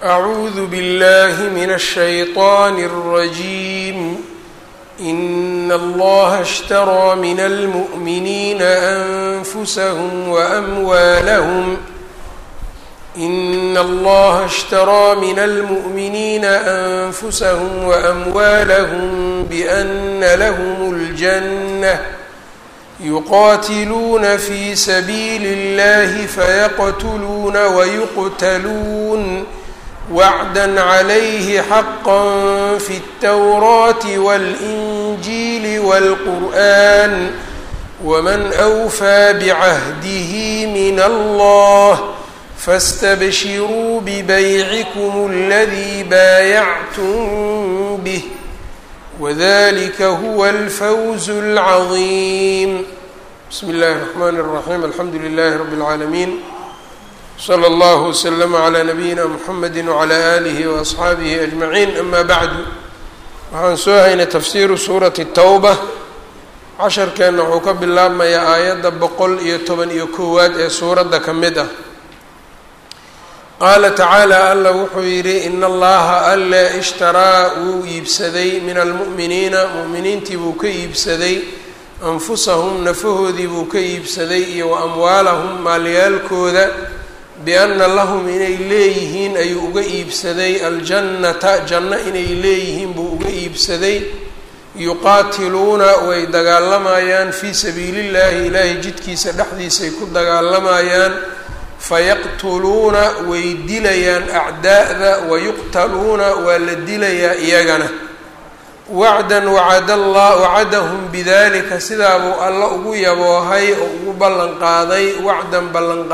أعوذ بالله من الشيطان الرجيم إن الله اشترى من المؤمنين أنفسهم وأموالهم بأن لهم الجنة يقاتلون في سبيل الله فيقتلون ويقتلون وعدا عليه حقا في التوراة والإنجيل والقرآن ومن أوفى بعهده من الله فاستبشروا ببيعكم الذي بايعتم به وذلك هو الفوز العظيم. بسم الله الرحمن الرحيم. الحمد لله رب العالمين، صلى الله وسلم على نبيina mحamedi وعlى آlihi وأصxaabihi أجمaعين. أma bعdu, waxaan soo haynay tafsiiru suurati الtowba. casharkeenna wuxuu ka bilaabmayaa aayadda 111 ee suuradda ka mid ah. qaala tacaalى alla wuxuu yidhi in allaha alle ishtaraa wuu iibsaday min almu'miniina mu'miniintii buu ka iibsaday anfusahum nafahoodii buu ka iibsaday iyo wa amwaalahum maalyaalkooda bianna lahum inay leeyihiin ayuu uga iibsaday aljannata janno inay leeyihiin buu uga iibsaday yuqaatiluuna way dagaalamayaan fii sabiili llaahi ilaahay jidkiisa dhexdiisay ku dagaalamayaan fayaqtuluuna way dilayaan acdaa'da wayuqtaluuna waa la dilayaa iyagana wacdan wacadahum bidalika sidaa buu alla ugu yaboohay oo ugu ballanqaaday wacdan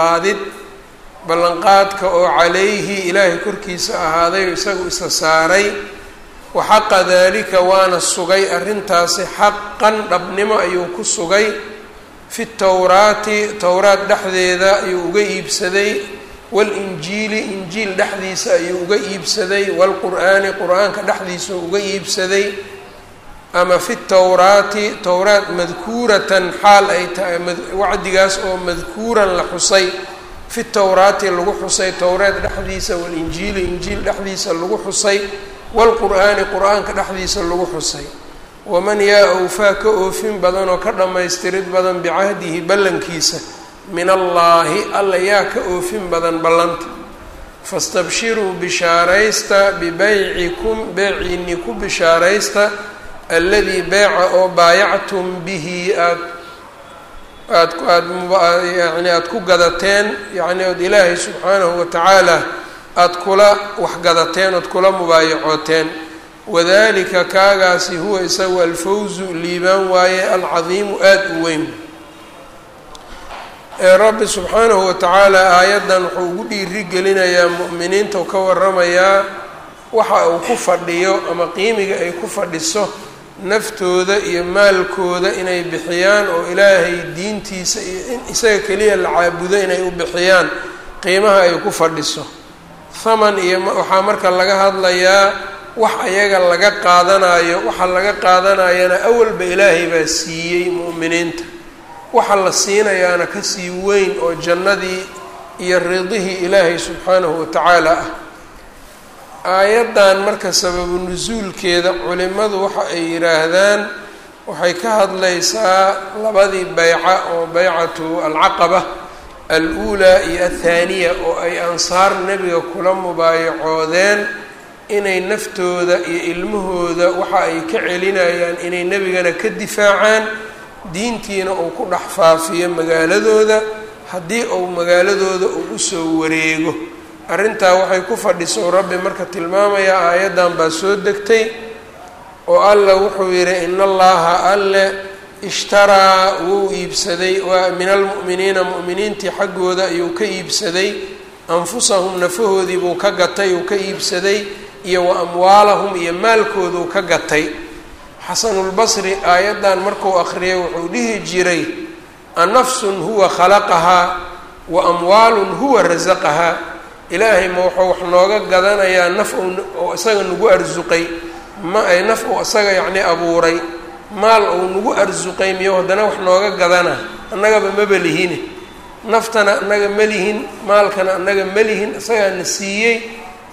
ballanqaadka oo calayhi ilaahay korkiisa ahaaday oo isagu isa saaray waxaqa daalika waana sugay arrintaasi xaqan dhabnimo ayuu ku sugay fi towraati towraat dhexdeeda ayuu uga iibsaday walinjiili injiil dhexdiisa ayuu uga iibsaday waalqur'aani qur-aanka dhexdiisa uga iibsaday ama fi towraati towraat madkuuratan xaal ay tahay wacdigaas oo madkuuran la xusay fi towraati lagu xusay towraat dhexdiisa walinjiili injiil dhexdiisa lagu xusay waalqur'aani qur-aanka dhexdiisa lagu xusay waman yaa awfaa ka oofin badan oo ka dhammaystirid badan bicahdihi ballankiisa min allaahi alla yaa ka oofin badan ballanta fastabshiruu bishaaraysta bibaycikum beeciinni ku bishaaraysta alladii beeca oo baayactum bihi aad ku gadateen yacni ood ilaahay subxaanahu watacaala aada kula waxgadateen ood kula mubaayacooteen wadalika kaagaasi huwa isagu alfawzu liibaan waaye alcadiimu aada u weyn. rabbi subxaanahu watacaala aayaddan wuxuu ugu dhiiri gelinayaa mu'miniinta ka waramayaa waxa uu ku fadhiyo ama qiimiga ay ku fadhiso naftooda iyo maalkooda inay bixiyaan oo ilaahay diintiisa iyo in isaga keliya la caabudo inay u bixiyaan qiimaha ay ku fadhiso. haman iyo waxaa marka laga hadlayaa wax ayaga laga qaadanayo, waxa laga qaadanayana awalba ilaahay baa siiyey mu'miniinta, waxa la siinayaana kasii weyn oo jannadii iyo ridihii ilaahay subxaanahu watacaala ah. aayaddan marka sababu nusuulkeeda culimadu waxa ay yidhaahdaan waxay ka hadlaysaa labadii bayca oo baycatu alcaqaba al-uulaa iyo athaaniya oo ay ansaar nebiga kula mubaayacoodeen inay naftooda iyo ilmahooda waxa ay ka celinayaan inay nebigana ka difaacaan diintiina uu ku dhex faafiyo magaaladooda haddii uu magaaladooda uu usoo wareego. arrintaa waxay ku fadhiso rabbi marka tilmaamayaa aayaddan baa soo degtay oo alla wuxuu yidhi in allaha alle ishtaraa wuu iibsaday waa min almu'miniina mu'miniintii xaggooda ayuu ka iibsaday anfusahum nafahoodii buu ka gatay uu ka iibsaday iyo wa amwaalahum iyo maalkooduu ka gatay. xasanulbasri aayaddan markuu akhriyay wuxuu dhihi jiray anafsun huwa khalaqahaa wa amwaalun huwa rasaqahaa. ilaahay ma wuxuu wax nooga gadanayaa naf oo isaga nagu arsuqay ma ay naf oo isaga yacni abuuray maal ou nagu arsuqay miyo haddana wax nooga gadana annagaba maba lihine naftana annaga ma lihin maalkana annaga ma lihin isagaa na siiyey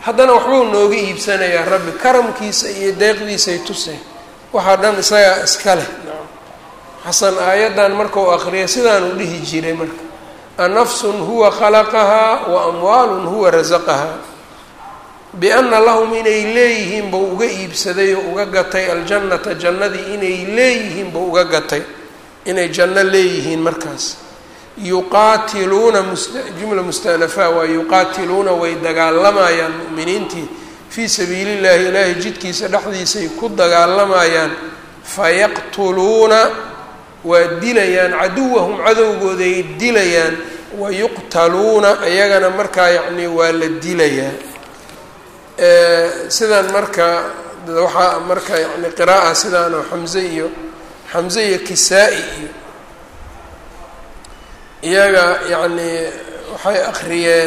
haddana waxbuu nooga iibsanayaa rabbi karamkiisa iyo deeqdiisay tuseen waxaa dhan isagaa iska leh xasan aayaddan markau aqriya sidaanu dhihi jiray marka anafsun huwa khalaqahaa wa amwaalun huwa rasaqahaa biana lahum inay leeyihiin buu uga iibsaday oo uga gatay aljannata jannadii inay leeyihiin buu uga gatay inay janno leeyihiin markaas yuqaatiluuna jumla mustanafa waa yuqaatiluuna way dagaalamayaan mu'miniintii fii sabiili llahi ilaahay jidkiisa dhexdiisay ku dagaalamayaan fayaqtuluuna waa dilayaan caduwahum cadowgooday dilayaan wayuqtaluuna iyagana markaa yacni waa la dilayaa sidan marka waxaa marka yani qira'a sidaanoo xamze iyo kisaa-i iyo iyaga yacni waxay akriyeen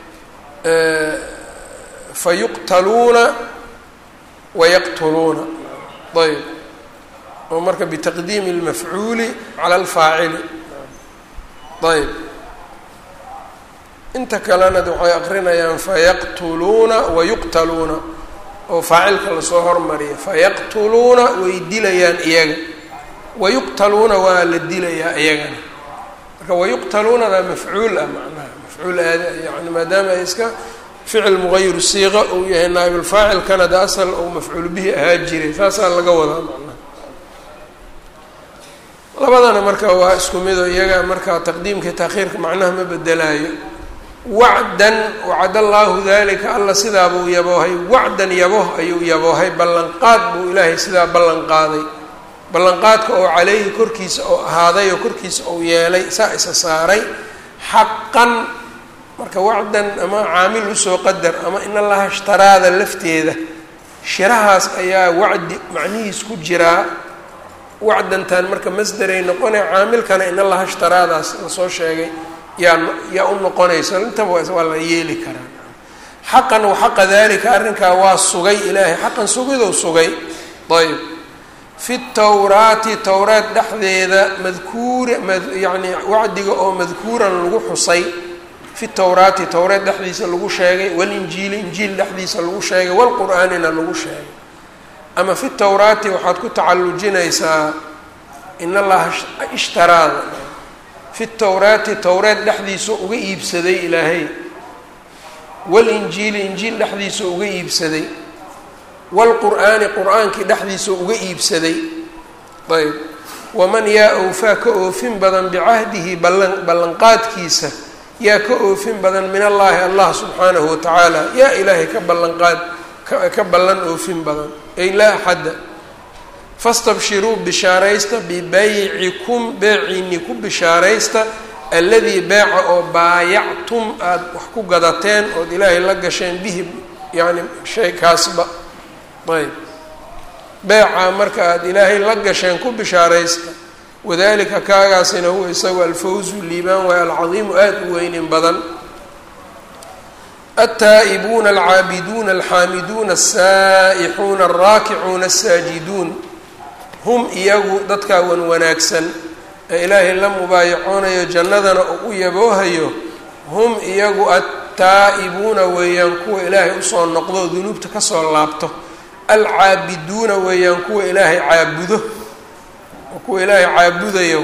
fayuqtaluuna wayaqtuluuna ayb oo marka bitaqdiimi اlmafcuuli cala alfaacili ayb inta kalena waxay akrinayaan fayaqtuluuna wayuqtaluuna oo faacilka lasoo hormariya fayaqtuluuna way dilayaan iyaga wayuqtaluuna waa la dilayaa iyagana marka wayuqtaluunada mafcuul ah macnaha mafcuul aad yani maadaama ay iska ficil mugayiru siiqa uu yahay naaibulfaacilkana de asal ou mafcuul bihi ahaa jiray saasaa laga wadaa macnaha labadana marka waa isku mido iyaga marka taqdiimka taakhiirka macnaha ma bedelaayo wacdan wacad allaahu dalika alla sidaa buu yaboohay wacdan yaboh ayuu yaboohay ballanqaad buu ilaahay sidaa ballan qaaday ballanqaadka oo caleyhi korkiisa oo ahaaday oo korkiisa ou yeelay saa isa saaray xaqan marka wacdan ama caamil usoo qadar ama in allaha ishtaraada lafteeda shirahaas ayaa wacdi macnihiis ku jiraa wacdantan marka masderay noqonay caamilkana in allaha ishtaraadaas lasoo sheegay yaa u noqonayso intaba waa la yeeli karaa xaqan waxaqa dalika arrinkaa waa sugay ilaahay xaqan sugidou sugay ayb fi tawraati towraat dhexdeeda yani wacdiga oo madkuuran lagu xusay fi tawraati towreed dhexdiisa lagu sheegay walinjiili injiil dhexdiisa lagu sheegay walqur'aanina lagu sheegay ama fi tawraati waxaad ku tacallujinaysaa in allaha ishtaraada fi tawraati towreed dhexdiisa uga iibsaday ilaahay walinjiili injiil dhexdiisa uga iibsaday waalqur'aani qur-aankii dhexdiisa uga iibsaday ayb waman yaa awfaa ka oofin badan bicahdihi ballanqaadkiisa yaa ka oofin badan min allaahi allah subxaanahu watacaala yaa ilaahay ka ballanqaad ka ballan oofin badan ay laa axadda fastabshiruu bishaaraysta bibaycikum beeciinii ku bishaaraysta alladii beeca oo baayactum aada wax ku gadateen ood ilaahay la gasheen bihi yani shay kaasba ayb beeca marka aada ilaahay la gasheen ku bishaaraysta wadalika kaagaasina huwa isagu alfawzu liibaan waay alcadiimu aada u weynin badan altaa'ibuuna alcaabiduuna alxaamiduuna alsaa'ixuuna alraakicuuna alsaajiduun hum iyagu dadkaa wan wanaagsan ee ilaahay la mubaayacoonayo jannadana oo u yaboohayo hum iyagu attaa'ibuuna weeyaan kuwa ilaahay usoo noqdo dunuubta kasoo laabto alcaabiduuna weeyaan kuwa ilaahay caabudo oo kuwa ilaahay caabudayo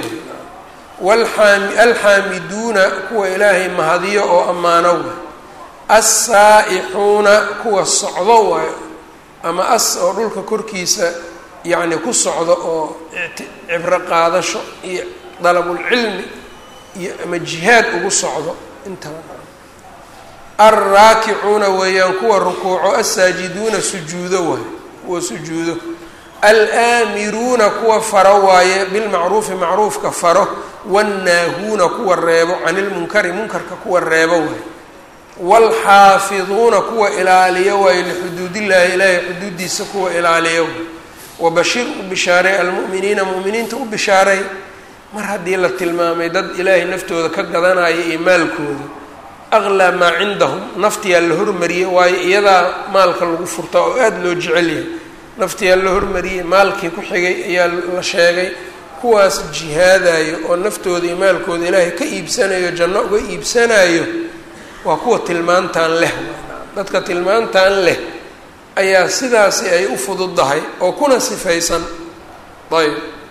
alxaamiduuna kuwa ilaahay mahadiyo oo ammaano way alsaa'ixuuna kuwa socdo waayo ama as oo dhulka korkiisa yacni ku socdo oo cibro qaadasho iyo dalabulcilmi iyo ama jihaad ugu socdo intaba alraakicuuna weeyaan kuwa rukuuco alsaajiduuna sujuudo waayo kuwa sujuudo alaamiruuna kuwa faro waaye bilmacruufi macruufka faro wannaahuuna kuwa reebo cani lmunkari munkarka kuwa reebo waaye waalxaafiduuna kuwa ilaaliyo waayo lixuduudillaahi ilaahay xuduudiisa kuwa ilaaliyo waaye wabashir u bishaaray almu'miniina mu'miniinta u bishaaray mar haddii la tilmaamay dad ilaahay naftooda ka gadanaya iyo maalkooda aqlaa maa cindahum naftiyaa la hormariyey waayo iyadaa maalka lagu furtaa oo aada loo jecel yahay naftiyaa la hormariyey maalkii ku xigay ayaa la sheegay kuwaas jihaadayo oo naftooda iyo maalkooda ilaahay ka iibsanayo janno uga iibsanayo waa kuwa tilmaantaan leh dadka tilmaantan leh ayaa sidaasi ay u fududahay oo kuna sifaysan. ayb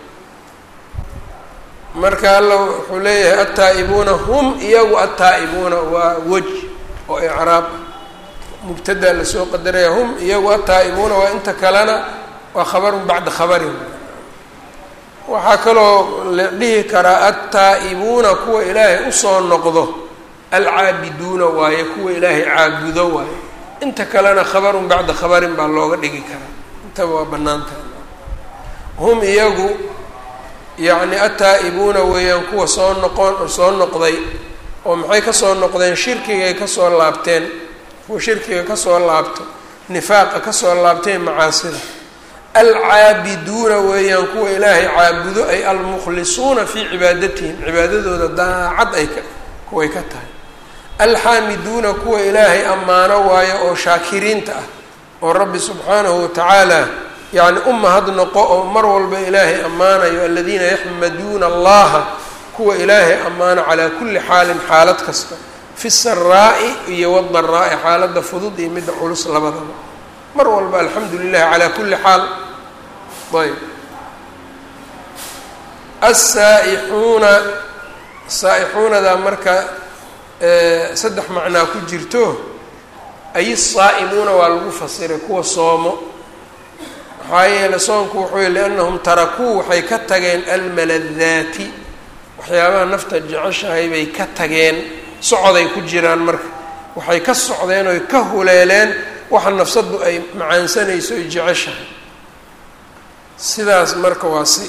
marka alla wuxuu leeyahay attaa'ibuuna hum iyagu attaa'ibuuna waa wej oo icraab mubtada lasoo qadaraya hum iyagu attaa'ibuuna waa inta kalena waa khabarun bacda khabarin. waxaa kaloo la dhihi karaa attaa'ibuuna kuwa ilaahay usoo noqdo alcaabiduuna waaye kuwa ilaahay caabudo waaye inta kalena khabarun bacda khabarin baa looga dhigi karaa intaba waa banaantaha. hum iyagu yacni attaa'ibuuna weeyaan kuwa soo noqday oo maxay kasoo noqdeen shirkigay kasoo laabteen kuwa shirkiga kasoo laabto nifaaqa kasoo laabteen macaasida. alcaabiduuna weeyaan kuwa ilaahay caabudo ay almukhlisuuna fii cibaadatihim cibaadadooda daacad kuway ka tahay. alxaamiduuna kuwa ilaahay ammaano waayo oo shaakiriinta ah oo rabbi subxaanahu watacaala yacni umahad noqo oo mar walba ilaahay ammaanayo aladiina yaxmaduuna allaha kuwa ilaahay ammaano calaa kulli xaalin xaalad kasta fi saraa'i iyo wadaraa'i xaaladda fudud iyo midda culus labadaba mar walba alxamdu lilahi calaa kulli xaal. ayb assaa'ixuuna saa'ixuunada marka saddex macnaa ku jirto ay saa'imuuna waa lagu fasiray kuwa soomo maxaa yeele soonku wuxuu yihi liannahum tarakuu waxay ka tageen almaladaati waxyaabaha nafta jeceshahay bay ka tageen socoday ku jiraan marka waxay ka socdeen oy ka huleeleen waxa nafsadu ay macaansanayso oy jeceshahay sidaas marka waa si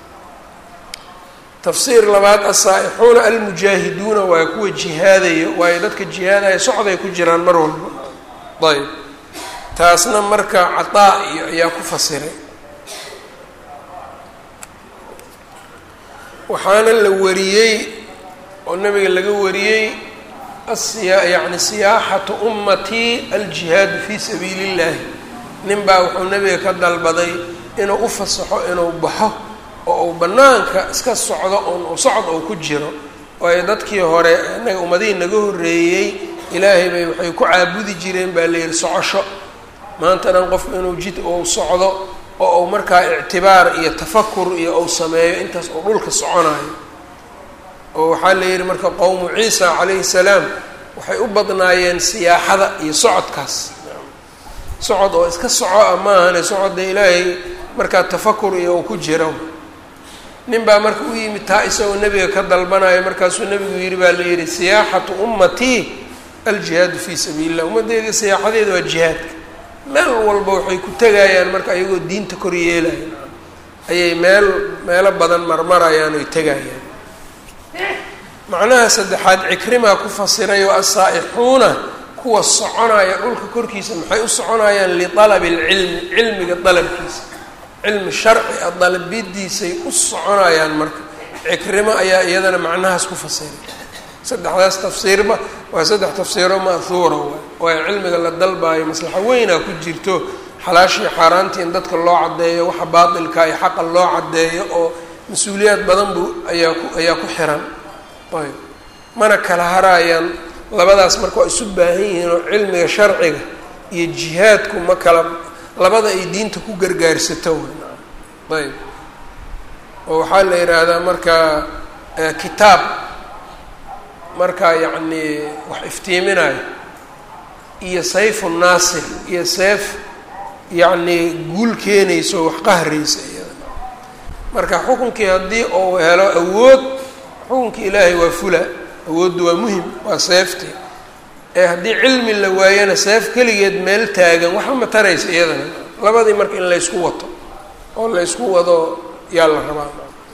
tafsiir labaad assaa'ixuuna almujaahiduuna waa kuwa jihaadayo waayo dadka jihaadaya socday ku jiraan mar walba. ayb taasna marka cataa iyo ayaa ku fasiray. waxaana la wariyey oo nabiga laga wariyey yani siyaaxatu ummatii aljihaadu fii sabiili illahi. nin baa wuxuu nabiga ka dalbaday inuu u fasaxo inuu baxo oo uu banaanka iska socdo oon socod oo ku jiro waayo dadkii hore inaga ummadihii naga horreeyey ilaahay bay waxay ku caabudi jireen baa la yihi socosho. maanta dhan qofku inuu jid ou socdo oo uu markaa ictibaar iyo tafakur iyo ou sameeyo intaas oo dhulka soconayo oo waxaa la yihi marka qowmu ciisa calayhi salaam waxay u badnaayeen siyaaxada iyo socodkaas socod oo iska soco a maahane socodda ilaahay markaa tafakur iyo uu ku jiro. nin baa marka u yimid taa isagoo nebiga ka dalbanayo markaasuu nebigu yidhi baa la yihi siyaaxatu ummatii aljihaadu fii sabiili illah ummaddeeda siyaaxadeeda waa jihaadka meel walba waxay ku tegayaan marka ayagoo diinta kor yeelayan ayay meelo badan marmarayaan oy tegayaan. macnaha saddexaad cikrimaa ku fasiray oo assaa'ixuuna kuwa soconaya dhulka korkiisa maxay u soconayaan lialabi alcilmi cilmiga dalabkiisa cilmi sharci a dalabidiisay u soconayaan marka cikrimo ayaa iyadana macnahaas ku fasiray. saddexdaas tafsiirba waa saddex tafsiiro ma'huura waayo cilmiga la dalbaayo maslaxo weynaa ku jirto xalaashii xaaraantii in dadka loo caddeeyo waxa baatilka iyo xaqa loo caddeeyo oo mas-uuliyaad badan buu ayaa ku xiran. ayb mana kala haraayaan labadaas marka waa isu baahan yihiin oo cilmiga sharciga iyo jihaadku ma kala labada ay diinta ku gargaarsato. ayb oo waxaa la yidhaahdaa marka kitaab markaa yacni wax iftiiminayo iyo sayfu naasir iyo seef yacni guul keenayso wax qahraysa iyada marka xukunkii haddii uu helo awood xukunkii ilaahay waa fula awooddu waa muhim waa seefti haddii cilmi la waayana seef keligeed meel taagan waxa ma taraysa iyadana labadii marka in laysku wato oo laysku wado yaa la rabaa.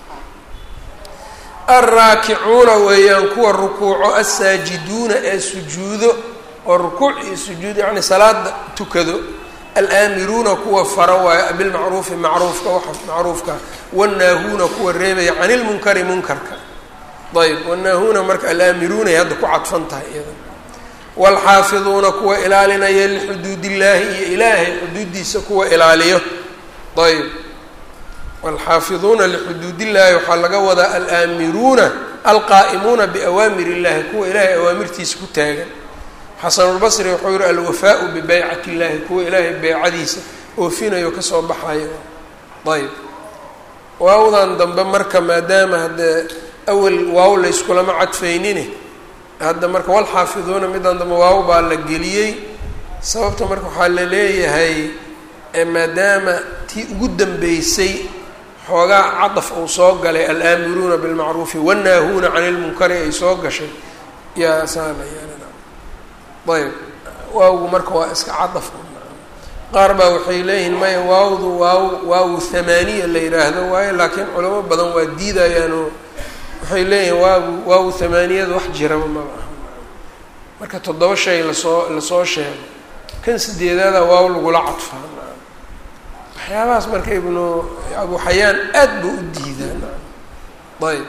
alraakicuuna weeyaan kuwa rukuuco assaajiduuna ee sujuudo oo rukuuc iyo sujuud yacni salaada tukado. alaamiruuna kuwa fara waayo bilmacruufi macruufka waxa macruufka wannaahuuna kuwa reebaya cani lmunkari munkarka. ayb wannaahuuna marka alaamiruunay hadda ku cadfan tahay iyada. waalxaafiduuna kuwa ilaalinaya lixuduud illaahi iyo ilaahay xuduudiisa kuwa ilaaliyo. ayb waalxaafiduuna lixuduud illaahi waxaa laga wadaa alaamiruuna alqaa'imuuna biawaamir illahi kuwa ilaahay awaamirtiisa ku taagan. xasanulbasri wuxuu yihi alwafaau bibaycati illaahi kuwa ilaahay beycadiisa oofinayo kasoo baxayo. ayb waawdan dambe marka maadaama hadde awel waaw layskulama cadfaynine hadda marka walxaafiduuna midaan dambe waaw baa la geliyey. sababta marka waxaa la leeyahay maadaama tii ugu dambeysay xoogaa cadaf uu soo galay alaamiruuna bilmacruufi wannaahuuna cani ilmunkari ay soo gashay yaa saalayaanana. ayb waawgu marka waa iska cadaf. qaar baa waxay leeyihiin maya waawdu waaw thamaaniya la yidhaahdo waayo laakiin culamo badan waa diidayaanoo waxay leeyihiin waaw thamaaniyada wax jiraba maba aha. marka 7 shay lasoo sheego kan 8aada waaw lagula cadfaa. waxyaabahaas marka abu xayaan aad buu u diidaan. ayb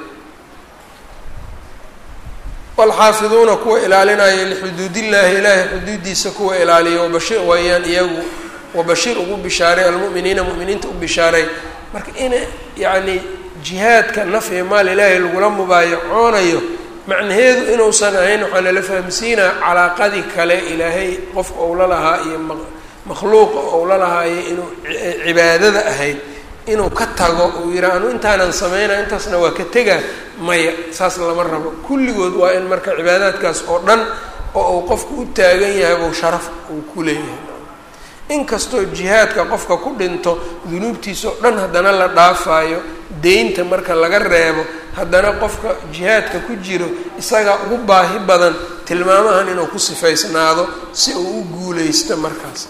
walxaafiduuna kuwa ilaalinaya lixuduudillaahi ilaahay xuduudiisa kuwa ilaaliya wabashir waayaan iyagu wabashir ugu bishaaray almu'miniina mu'miniinta u bishaaray. marka in yacni jihaadka naf iyo maal ilaahay lagula mubaayacoonayo macnaheedu inuusan ahayn waxaa nala fahamsiinaa calaaqadii kale ilaahay qofka ou la lahaa iyo makhluuqa ou la lahaayo inuu cibaadada ahayd inuu ka tago uu yihaa anu intaanan sameynaa intaasna waa ka tegaa maya saas lama rabo. kulligood waa in marka cibaadaadkaas oo dhan oo uu qofku u taagan yahay buu sharaf uu ku leeyahay. inkastoo jihaadka qofka ku dhinto dunuubtiisa oo dhan haddana la dhaafaayo deynta marka laga reebo haddana qofka jihaadka ku jiro isagaa ugu baahi badan tilmaamahan inuu ku sifaysnaado si uu u guulaysto markaas.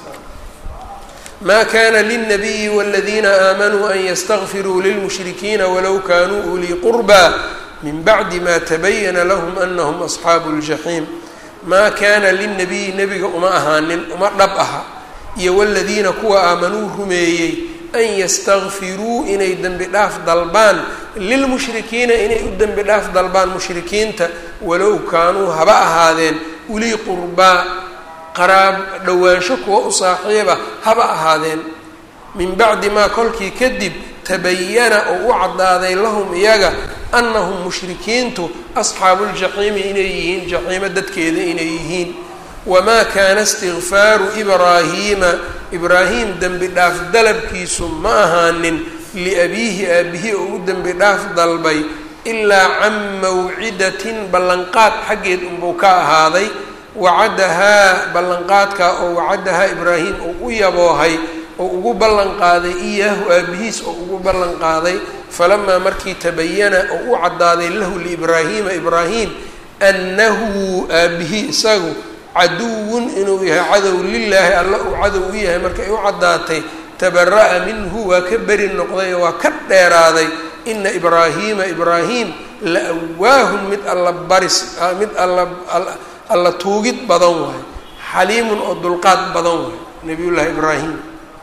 ma kana lلnabiyi wاladiina aamanuu an ystakfiruu lilmushrikiina walow kanuu ulii qurbaa min bacdi ma tabayana lahm anahum asxaabu اljaxiim. maa kana lilnabiyi nebiga uma ahaanin uma dhab aha iyo wladiina kuwa aamanuu rumeeyey an yastakfiruu inay dembi dhaaf dalbaan lilmushrikiina inay u dembi dhaaf dalbaan mushrikiinta walow kaanuu haba ahaadeen ulii qurbaa qaraab dhowaansho kuwa u saaxiiba haba ahaadeen min bacdi maa kolkii kadib tabayana oo u caddaaday lahum iyaga annahum mushrikiintu asxaabuuljaxiimi inay yihiin jaxiimo dadkeeda inay yihiin. wamaa kaana istikfaaru ibraahiima ibraahim dembi dhaaf dalabkiisu ma ahaanin liabiihi aabihi oo u dembi dhaaf dalbay ilaa can mawcidatin ballanqaad xaggeed unbuu ka ahaaday wacadahaa ballanqaadkaa oo wacadahaa ibraahim oo u yaboohay oo ugu ballanqaaday iyaahu aabihiis oo ugu ballanqaaday falamaa markii tabayana oo u caddaaday lahu liibraahiima ibraahim annahu aabihi isagu caduwun inuu yahay cadow lilaahi alla uu cadow u yahay markay u caddaatay tabara'a minhu waa ka beri noqday oo waa ka dheeraaday ina ibraahiima ibraahim la awaahun mid alla baris mid alla tuugid badan waayo xaliimun oo dulqaad badan waayo nabiyullaahi ibraahim.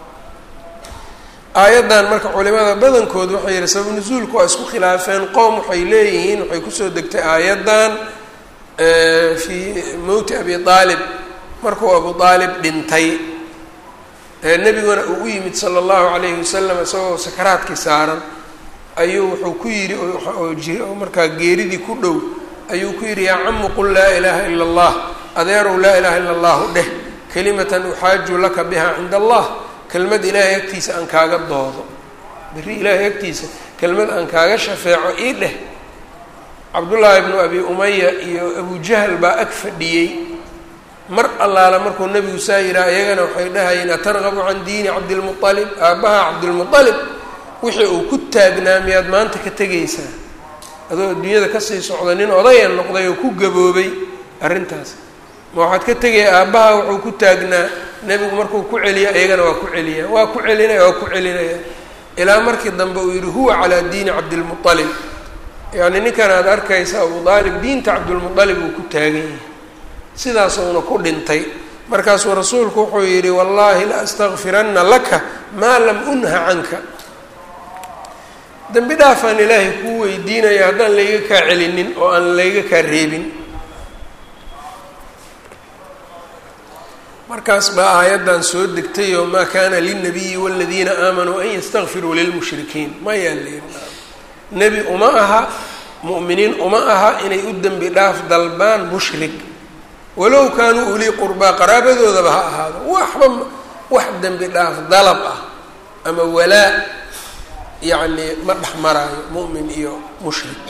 aayaddan marka culimada badankood waxay yihi sabab nusuulku waa isku khilaafeen. qowm waxay leeyihiin waxay kusoo degtay aayaddan fii mowti abi aalib markuu abu aalib dhintay nebiguna uu u yimid sala allahu calayhi wasalam isagoo sakaraadkii saaran ayuu wuxuu ku yidhi oo markaa geeridii ku dhow ayuu ku yidhi yaa camu qul laa ilaaha ila allah adeerow laa ilaha ila allahu dheh kalimatan uxaaju laka biha cinda allah kelmad ilaahay agtiisa aan kaaga doodo berri ilaahay agtiisa kelmad aan kaaga shafeeco ii dheh. cabdullaahi ibnu abi umaya iyo abujahl baa ag fadhiyey mar allaala markuu nebigu saa yidhaha iyagana waxay dhahayeen atargabu can diini cabdilmualib aabbaha cabdilmualib wixii uu ku taagnaa miyaad maanta ka tegaysaa adoo adduunyada kasii socda nin odaya noqday oo ku gaboobay arrintaas ma waxaad ka tegaya aabbaha wuxuu ku taagnaa nebigu markuu ku celiya iyagana waa ku celiya waa ku celinaya waa ku celinaya ilaa markii dambe uu yidhi huwa calaa diini cabdilmualib yacni ninkan aad arkaysa abu aalib diinta cabdilmualib uu ku taagan yahay sidaasuuna ku dhintay. markaasuu rasuulku wuxuu yidhi wallaahi la astakfiranna laka maa lam unha canka dembi dhaafaan ilaahay kuu weydiinaya haddaan layga kaa celinin oo aan layga kaa reebin. markaas baa aayaddan soo degtay oo maa kaana lilnabiyi waaladiina aamanuu an yastakfiruu lilmushrikiin mayaa layidhi nebi uma aha mu'miniin uma aha inay u dembi dhaaf dalbaan mushrik walow kaanuu ulii qurbaa qaraabadoodaba ha ahaado waxba wax dembi dhaaf dalab ah ama walaa yacni ma dhex maraayo mu'min iyo mushrik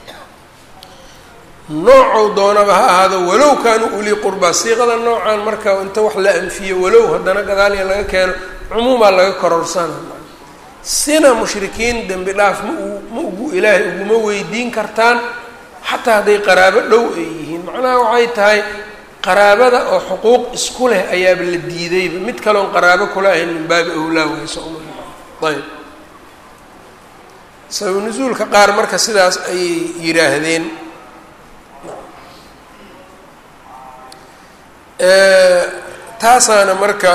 noocow doonaba ha ahaado walow kaanuu ulii qurbaa siiqada noocaan marka inta wax la anfiyo walow haddana gadaaliya laga keeno cumuumaa laga kororsana sina mushrikiin dembi dhaaf ma ugu ilaahay uguma weydiin kartaan xataa hadday qaraabo dhow ay yihiin macnaha waxay tahay qaraabada oo xuquuq isku leh ayaaba la diidayba mid kaloon qaraabo kula ahayn min baabi awlaa wayso ayb sabab nusuulka qaar marka sidaas ayay yidhaahdeen taasaana marka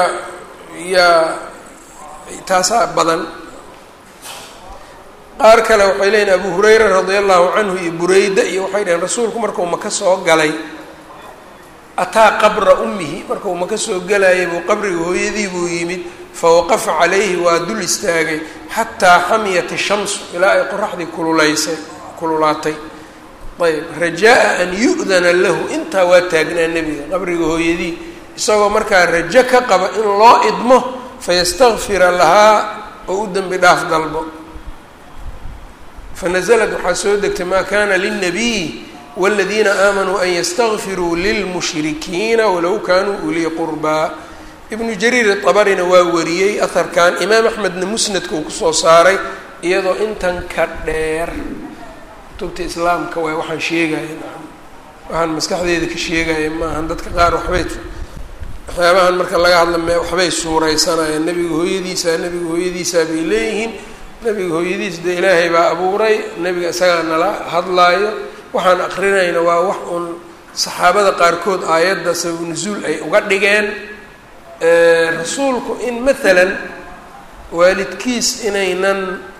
taasaa badan qaar kale waxay leeyihin abu hurayra radia allahu canhu iyo bureyda iyo waxay dhaheen rasuulku markuu maka soo galay ataa qabra ummihi markuu maka soo galayay buu qabriga hooyadii buu yimid fawaqafa calayhi waa dul istaagay xataa xamiyat ishamsu ilaa ay qoraxdii kululaatay ayb rajaa an yu'dana lahu intaa waa taagnaa nebiga qabriga hooyadii isagoo markaa rajo ka qaba in loo idmo fayastakfira lahaa oo u dembi dhaaf dalbo fanazlad waxaa soo degtay maa kana lilnabiy wاladiina aamanuu an ystakfiruu lilmushrikiina walow kanuu ulii qurbaa ibnu jariir abarina waa wariyey aharkan imaam axmedna musnadka uu kusoo saaray iyadoo intan ka dheer kutubta islaamka waay waxaan sheegaya waxaan maskaxdeeda ka sheegaya maahan dadka qaar waxyaabahan marka laga hadla waxbay suuraysanayaan nebiga hooyadiisaa bay leeyihiin nebiga hooyadiis de ilaahay baa abuuray nebiga isagaa nala hadlaayo waxaan akrinayna waa wax uun saxaabada qaarkood aayadda sababu nusuul ay uga dhigeen rasuulku in maalan waalidkiis inaynan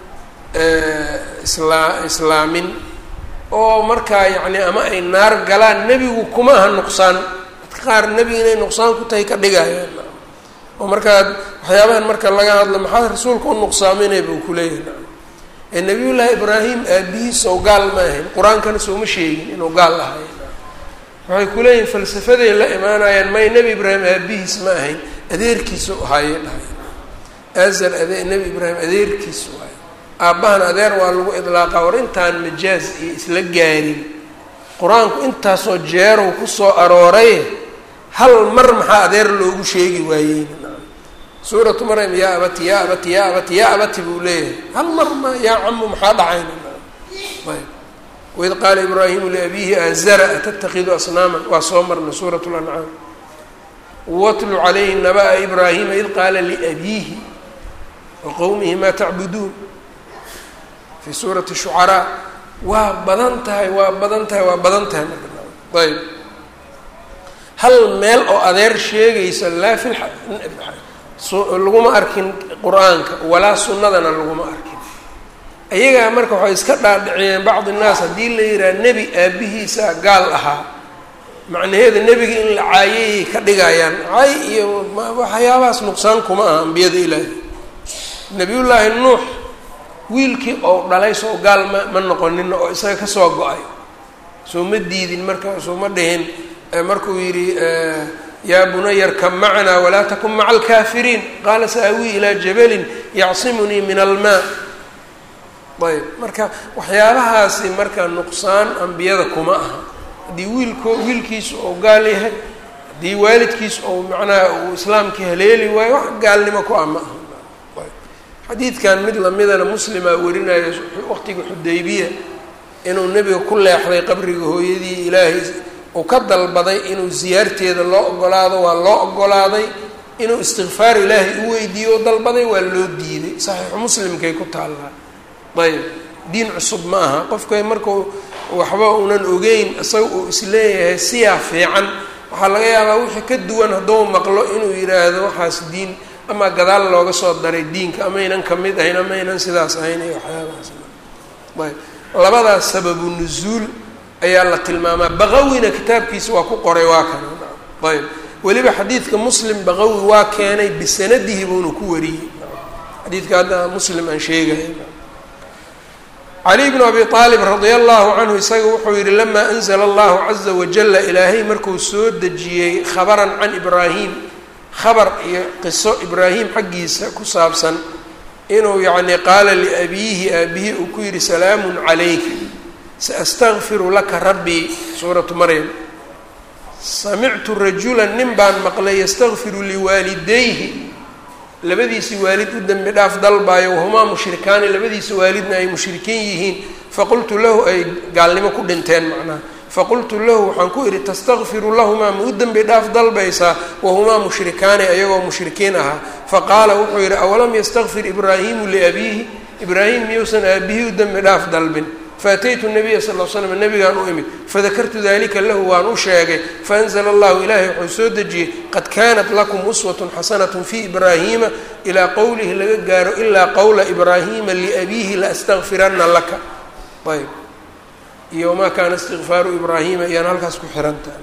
islaamin oo markaa yacni ama ay naar galaan nebigu kuma aha nuqsaan dadka qaar nebiga inay nuqsaan ku tahay ka dhigayaan oo markaa waxyaabahan marka laga hadlo maxaa rasuulka u nuqsaaminay buu kuleeyahay nabiyullaahi ibraahim aabihiis oo gaal ma ahayn qur-aankana sooma sheegin inuu gaal ahay waxay kuleeyihin falsafaday la imaanayaan may nebi ibraahim aabihiis ma ahayn adeerkiisu ahaaye dhahay azar nebi ibraahim adeerkiisu ahay aabbahan adeer waa lagu idlaaqa war intaan majaaz iyo isla gaarin qur-aanku intaasoo jeerow kusoo arooray hal mar maxaa adeer loogu sheegi waayeyna suuratu maryam yaa abati yaa abati yaa abati yaa abati buu leeyahay hal mar ma yaa camu maxaa dhacayna ayb waid qaala ibraahimu liabiihi azara atattakidu asnaaman waa soo marnay suuratu lancaam watlu calayhi naba'a ibraahima id qaala liabiihi wa qowmihi maa tacbuduun fii suurati shucaraa waa badan tahay marka ayb hal meel oo adeer sheegaysa laa fi laguma arkin qur-aanka walaa sunnadana laguma arkin ayagaa marka waxay iska dhaadhiciyeen bacdi innaas haddii la yidhaha nebi aabihiisa gaal ahaa macnaheeda nebiga in la caayayay ka dhigayaan caay iyo waxyaabahaas nuqsaan kuma aha ambiyada ilaahi nebiyullaahi nuux wiilkii oo dhalay soo gaal ma noqonina oo isaga kasoo go-ay soo ma diidin marka soo ma dhihin markuu yidhi yaa bunaya rkab macnaa walaa takun maca alkaafiriin qaala sa-awii ilaa jabalin yacsimunii min almaa ayb marka waxyaabahaasi marka nuqsaan ambiyada kuma aha haddii wiilkiisu ou gaal yahay haddii waalidkiisu ou macnaha uu islaamkii haleeli waayo wax gaalnimo ku ah ma aha xadiidkan mid lamidana muslimaa warinayo waqtiga xudaybiya inuu nebiga ku leexday qabriga hooyadii ilaahay uu ka dalbaday inuu ziyaarteeda loo ogolaado waa loo ogolaaday inuu istikfaar ilaahay u weydiiyo o dalbaday waa loo diiday saxiixu muslimkay ku taallaa ayb diin cusub ma aha qofkay markuu waxba unan ogeyn isaga uu isleeyahay siyaa fiican waxaa laga yaabaa wixii ka duwan hadduu maqlo inuu yidhaahdo waxaas diin ama gadaal looga soo daray diinka amaynan kamid ahayn amaynan sidaas ahayn iyo waxyaabahaas ayb labadaas sababu nuzuul ayaa la tilmaamaa baqawina kitaabkiisa waa ku qoray waa kana ayb weliba xadiidka muslim baqawi waa keenay bisanadihi buuna ku wariyey xadiidka hadda muslim aan sheegaya cali bnu abi aalib radia allahu canhu isaga wuxuu yihi lamaa anzla allahu caza wajala ilaahay markuu soo dejiyey khabaran can ibraahim khabar iyo qiso ibraahim xaggiisa ku saabsan inuu yacni qaala liabiihi aabihi uu ku yihi salaamun calayk saastakfiru laka rabbii suuratu maryam samictu rajula nin baan maqlay yastakfiru liwaalidayhi labadiisi waalid u dembi dhaaf dalbaayo wahumaa mushrikaani labadiisa waalidna ay mushrikiin yihiin faqultu lahu ay gaalnimo ku dhinteen macnaha faqultu lahu waxaan ku idhi tastakfiru lahumaa ma u dembi dhaaf dalbaysaa wahumaa mushrikaani ayagoo mushrikiin ahaa faqaala wuxuu yidhi awalam yastakfir ibraahimu liabiihi ibraahim miyuusan aabihii u dembi dhaaf dalbin faataytu nabiya sal l slam nabigaan u imid fadakartu dalika lahu waan u sheegay faanzla allahu ilaahay wuxuu soo dejiyey qad kaanat lakum uswatun xasanatun fii ibraahiima ilaa qowlihi laga gaaro ilaa qowla ibraahiima liabiihi laastakfiranna laka ayb iyo wamaa kaana istikfaaru ibraahiima iyaan halkaas ku xirantaha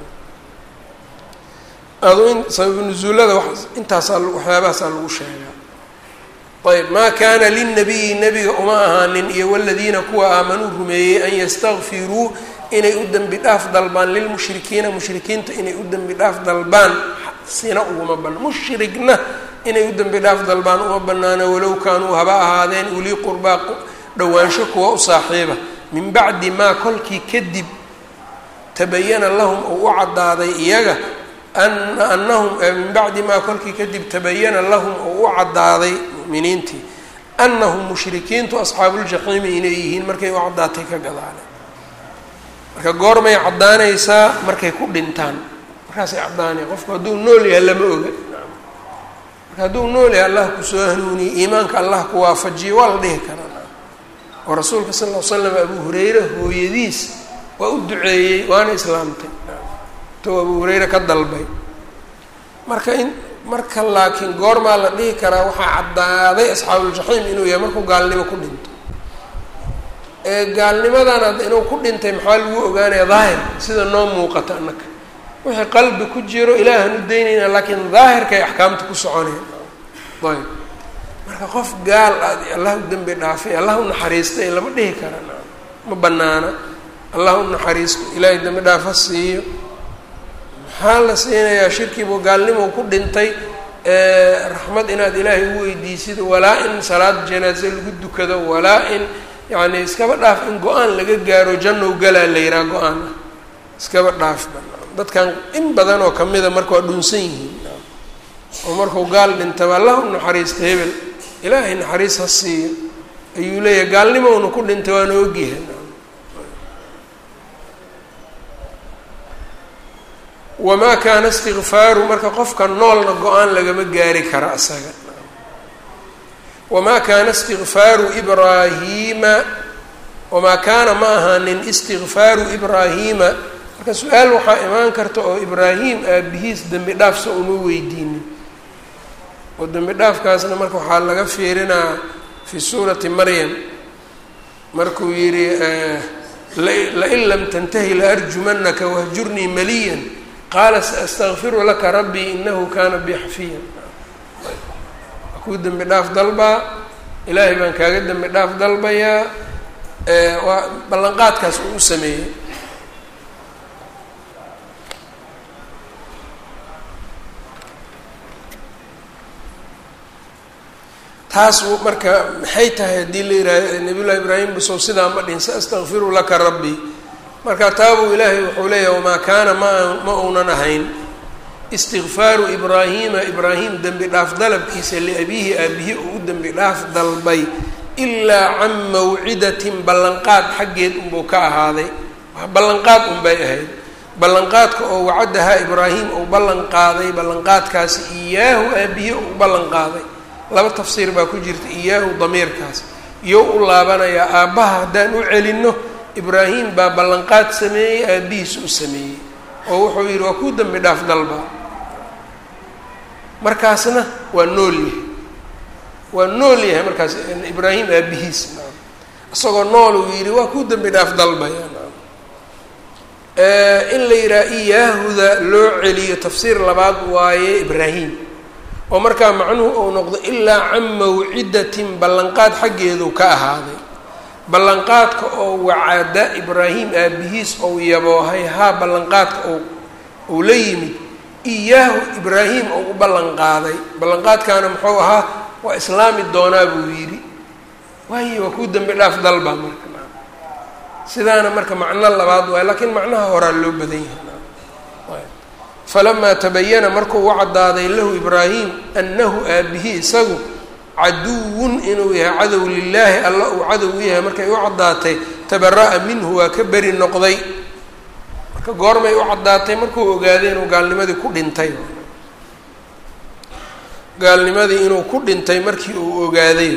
adu sababu nuzuulada intaasaa waxyaabahaasaa lagu sheegaa ayb maa kaana lilnabiyi nebiga uma ahaanin iyo waladiina kuwa aamanuu rumeeyey an yastakfiruu inay u dembi dhaaf dalbaan lilmushrikiina mushrikiinta inay u dembi dhaaf dalbaan sina uguma banaan mushrigna inay u dembi dhaaf dalbaan uma banaana walow kaanuu haba ahaadeen ulii qurbaa dhowaansho kuwa u saaxiiba min bacdi maa kolkii kadib tabayana lahum oo u caddaaday iyaga anahum min bacdi maa kolkii kadib tabayana lahum oo u caddaaday muminiintii anahum mushrikiintu asxaabuuljaxiimi inay yihiin markay u caddaatay ka gadaale marka goormay caddaanaysaa markay ku dhintaan markaasay caddaanaya qofku hadduu nool yahay lama oga marka hadduu nool yahay allah kusoo hanuuniye iimaanka allah ku waafajiyo waa la dhihi karaa oo rasuulka sal ll slam abu hurayra hooyadiis waa u duceeyey waana islaamtay to abu hurayra ka dalbay marka laakiin goormaa la dhihi karaa waxaa caddaaday asxaabuljaxiim inuu yahay markuu gaalnimo ku dhinto gaalnimadan hadda inuu ku dhintay maxaa lagu ogaanaya daahir sida noo muuqata annaka wixii qalbi ku jiro ilaahan u daynayna laakiin daahirkay axkaamta ku soconeen ayb marka qof gaal aad allah u dembi dhaafay allah u naxariistay lama dhihi kara ma banaana allah u naxariisto ilaahay dembi dhaafa siiyo maxaa la siinayaa shirkiibuu gaalnimo ku dhintay raxmad inaad ilaahay u weydiisid walaa in salaad janaaze lagu dukado walaa in yacni iskaba dhaaf in go-aan laga gaaro jannow galaa la yihaha go-aan ah iskaba dhaaf banaan dadkan in badan oo kamida marka waa dhunsan yihiin oo markuu gaal dhintaba allah u naxariista hebel ilaahay naxariis ha siiyo ayuu leeyahay gaalnimouna ku dhintay waana ogyahay wamaa kaana istikfaaru marka qofka noolna go-aan lagama gaari kara asaga wamaa kaana istikfaaru ibraahiima wamaa kaana ma ahaanin istikfaaru ibraahiima marka su-aal waxaa imaan karta oo ibraahim aabihiis dembi dhaafsa uma weydiinin oo dembi dhaafkaasna marka waxaa laga fiirinaa fii suurati maryam markuu yihi lain lam tantahi laarjumanaka wahjurnii maliyan qaala saastakfiru laka rabbii inahu kaana bi xafiyan kuu dembi dhaaf dalbaa ilaahay baan kaaga dembi dhaaf dalbayaa waa ballanqaadkaas uu u sameeyey taas marka maxay tahay haddii la yihahdo nabiyullahi ibraahim busow sidaa ma dhihin saastakfiru laka rabbii marka taabuu ilaahay wuxuu leeyahay wamaa kaana ma uunan ahayn istikfaaru ibraahiima ibraahim dembi dhaaf dalabkiisa liabiihi aabihi uu u dembi dhaaf dalbay ilaa can mawcidatin ballanqaad xaggeed unbuu ka ahaaday ballanqaad unbay ahayd ballanqaadka oo wacadahaa ibraahim uu ballan qaaday ballanqaadkaasi iyaahu aabihi uu ballan qaaday laba tafsiir baa ku jirta iyaahu damiirkaas iyo u laabanayaa aabbaha haddaan u celinno ibraahim baa ballanqaad sameeyey aabihiis u sameeyey oo wuxuu yidhi waa kuu dembi dhaaf dalbaa markaasna waa nool yahay markaas ibraahim aabihiis isagoo nool uu yidhi waa kuu dembi dhaaf dalbaya in la yidhaha iyaahuda loo celiyo tafsiir labaad waaye ibraahim oo markaa macnuhu uu noqdo ilaa can mawcidatin ballanqaad xaggeedu ka ahaaday ballanqaadka oo wacada ibraahim aabihiis ou yaboohay haa ballanqaadka ou la yimid iyaahu ibraahim ou u ballanqaaday ballanqaadkaana muxuu ahaa waa islaami doonaa buu yidhi waayo waa kuu dembi dhaaf dalba marka sidaana marka macno labaad waay laakiin macnaha horaa loo badan yahay falamaa tabayana markuu u caddaaday lahu ibraahim annahu aabihi isagu caduwun inuu yahay cadow lilaahi alla uu cadow u yahay markay u caddaatay tabara'a minhu waa ka beri noqday marka goormay u caddaatay markuu ogaaday inuu gaalnimadii ku dhintay gaalnimadii inuu ku dhintay markii uu ogaaday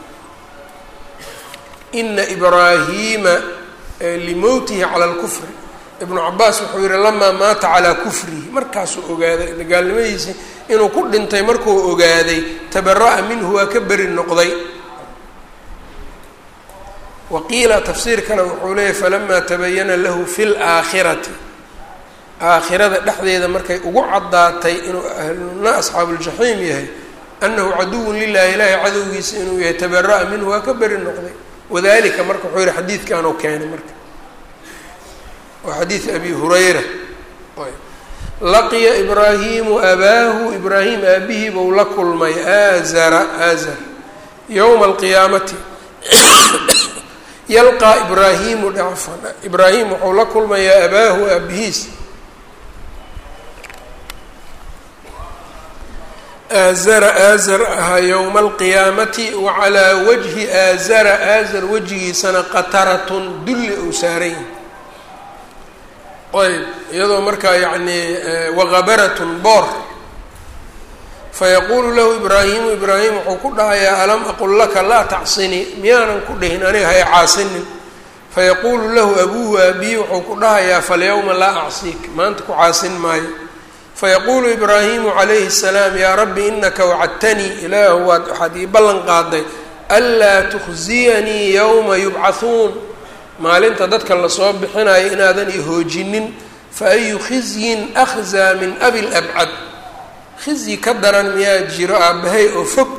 ina ibraahiima limowtihi cala lkufri ibnu cabaas wuxuu yihi lamaa maata calaa kufrihi markaasuu ogaaday gaalnimadiisii inuu ku dhintay markuu ogaaday tabara'a minhu waa ka beri noqday wa qiila tafsiir kale wuxuu leeyahy falamaa tabayana lahu fi laakhirati aakhirada dhexdeeda markay ugu caddaatay inuu ahluna asxaabuuljaxiim yahay annahu caduwun lilahi ilaahi cadowgiisa inuu yahay tabara'a minhu waa ka beri noqday wadalika marka wuxuu yihi xadiidkaanuu keenay marka waa xadiid abi hurayra laqiya ibraahimu abaahu ibraahim aabihii bou la kulmay aazar yowma alqiyaamati yalqaa ibraahimu dhacfan ibraahim wuxuu la kulmayaa abaahu aabihiis aazara aazar ahaa yowma alqiyaamati wacalaa wajhi aazara aazar wejigiisana qataratun dulli ou saaran yahay ayb iyadoo markaa yacni wagabaratun boor fayaquulu lahu ibraahimu ibraahim wuxuu ku dhahayaa alam aqul laka laa tacsinii miyaanan ku dhihin aniga hay caasinin fayaquulu lahu abuuhu aabiyi wuxuu ku dhahayaa falyawma laa acsiik maanta ku caasin maayo fayaquulu ibraahimu calayhi الsalaam yaa rabbi inaka wacadtanii ilaahu waxaad ii ballan qaaday anlaa tukhziyanii yowma yubcahuun maalinta dadka lasoo bixinayo inaadan ihoojinin faayu khizyin akhzaa min abi labcad khizyi ka daran miyaa jiro aabbahay oo fog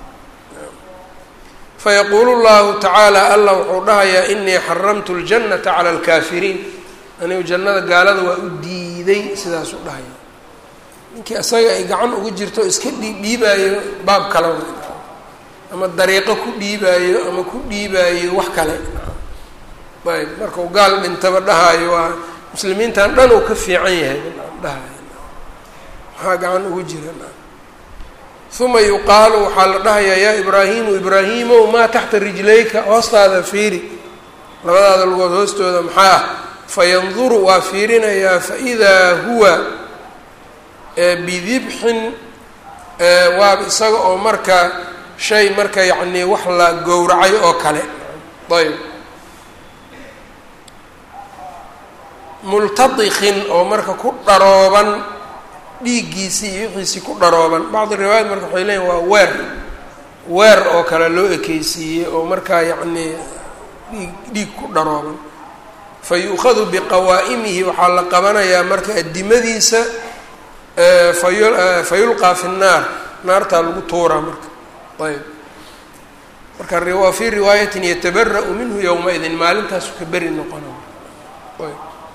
fayaquulu llahu tacaala allah wuxuu dhahayaa inii xaramtu ljannata cala alkaafiriin anigu jannada gaalada waa u diiday sidaasuu dhahaya ninkii asaga ay gacan uga jirto iska dhiibaayo baab kale ama dariiqo ku dhiibaayo ama ku dhiibaayo wax kale ayb markau gaal dhintaba dhahaayo waa muslimiintan dhan uu ka fiican yahay dhahayo maxaa gacan ugu jira uma yuqaalu waxaa la dhahayaa yaa ibraahimu ibraahiimow maa taxta rijlayka hoostaada fiiri labadaada lugood hoostooda maxaa ah fayanduru waa fiirinayaa faidaa huwa bidibxin waa isaga oo marka shay marka yacni wax la gowracay oo kale ayb multadikin oo marka ku dharooban dhiiggiisii iyo wixiisii ku dharooban bacdi riwaayat marka waxay leeyihin waa weer oo kale loo ekeysiiyey oo markaa yacnii dhiig ku dharooban fa yu'khadu biqawaa'imihi waxaa la qabanayaa marka addimadiisa fayulqaa fi nnaar naartaa lagu tuuraa marka ayb marka waa fii riwaayatin yatabara'u minhu yowma-idin maalintaasu ka beri noqona ayb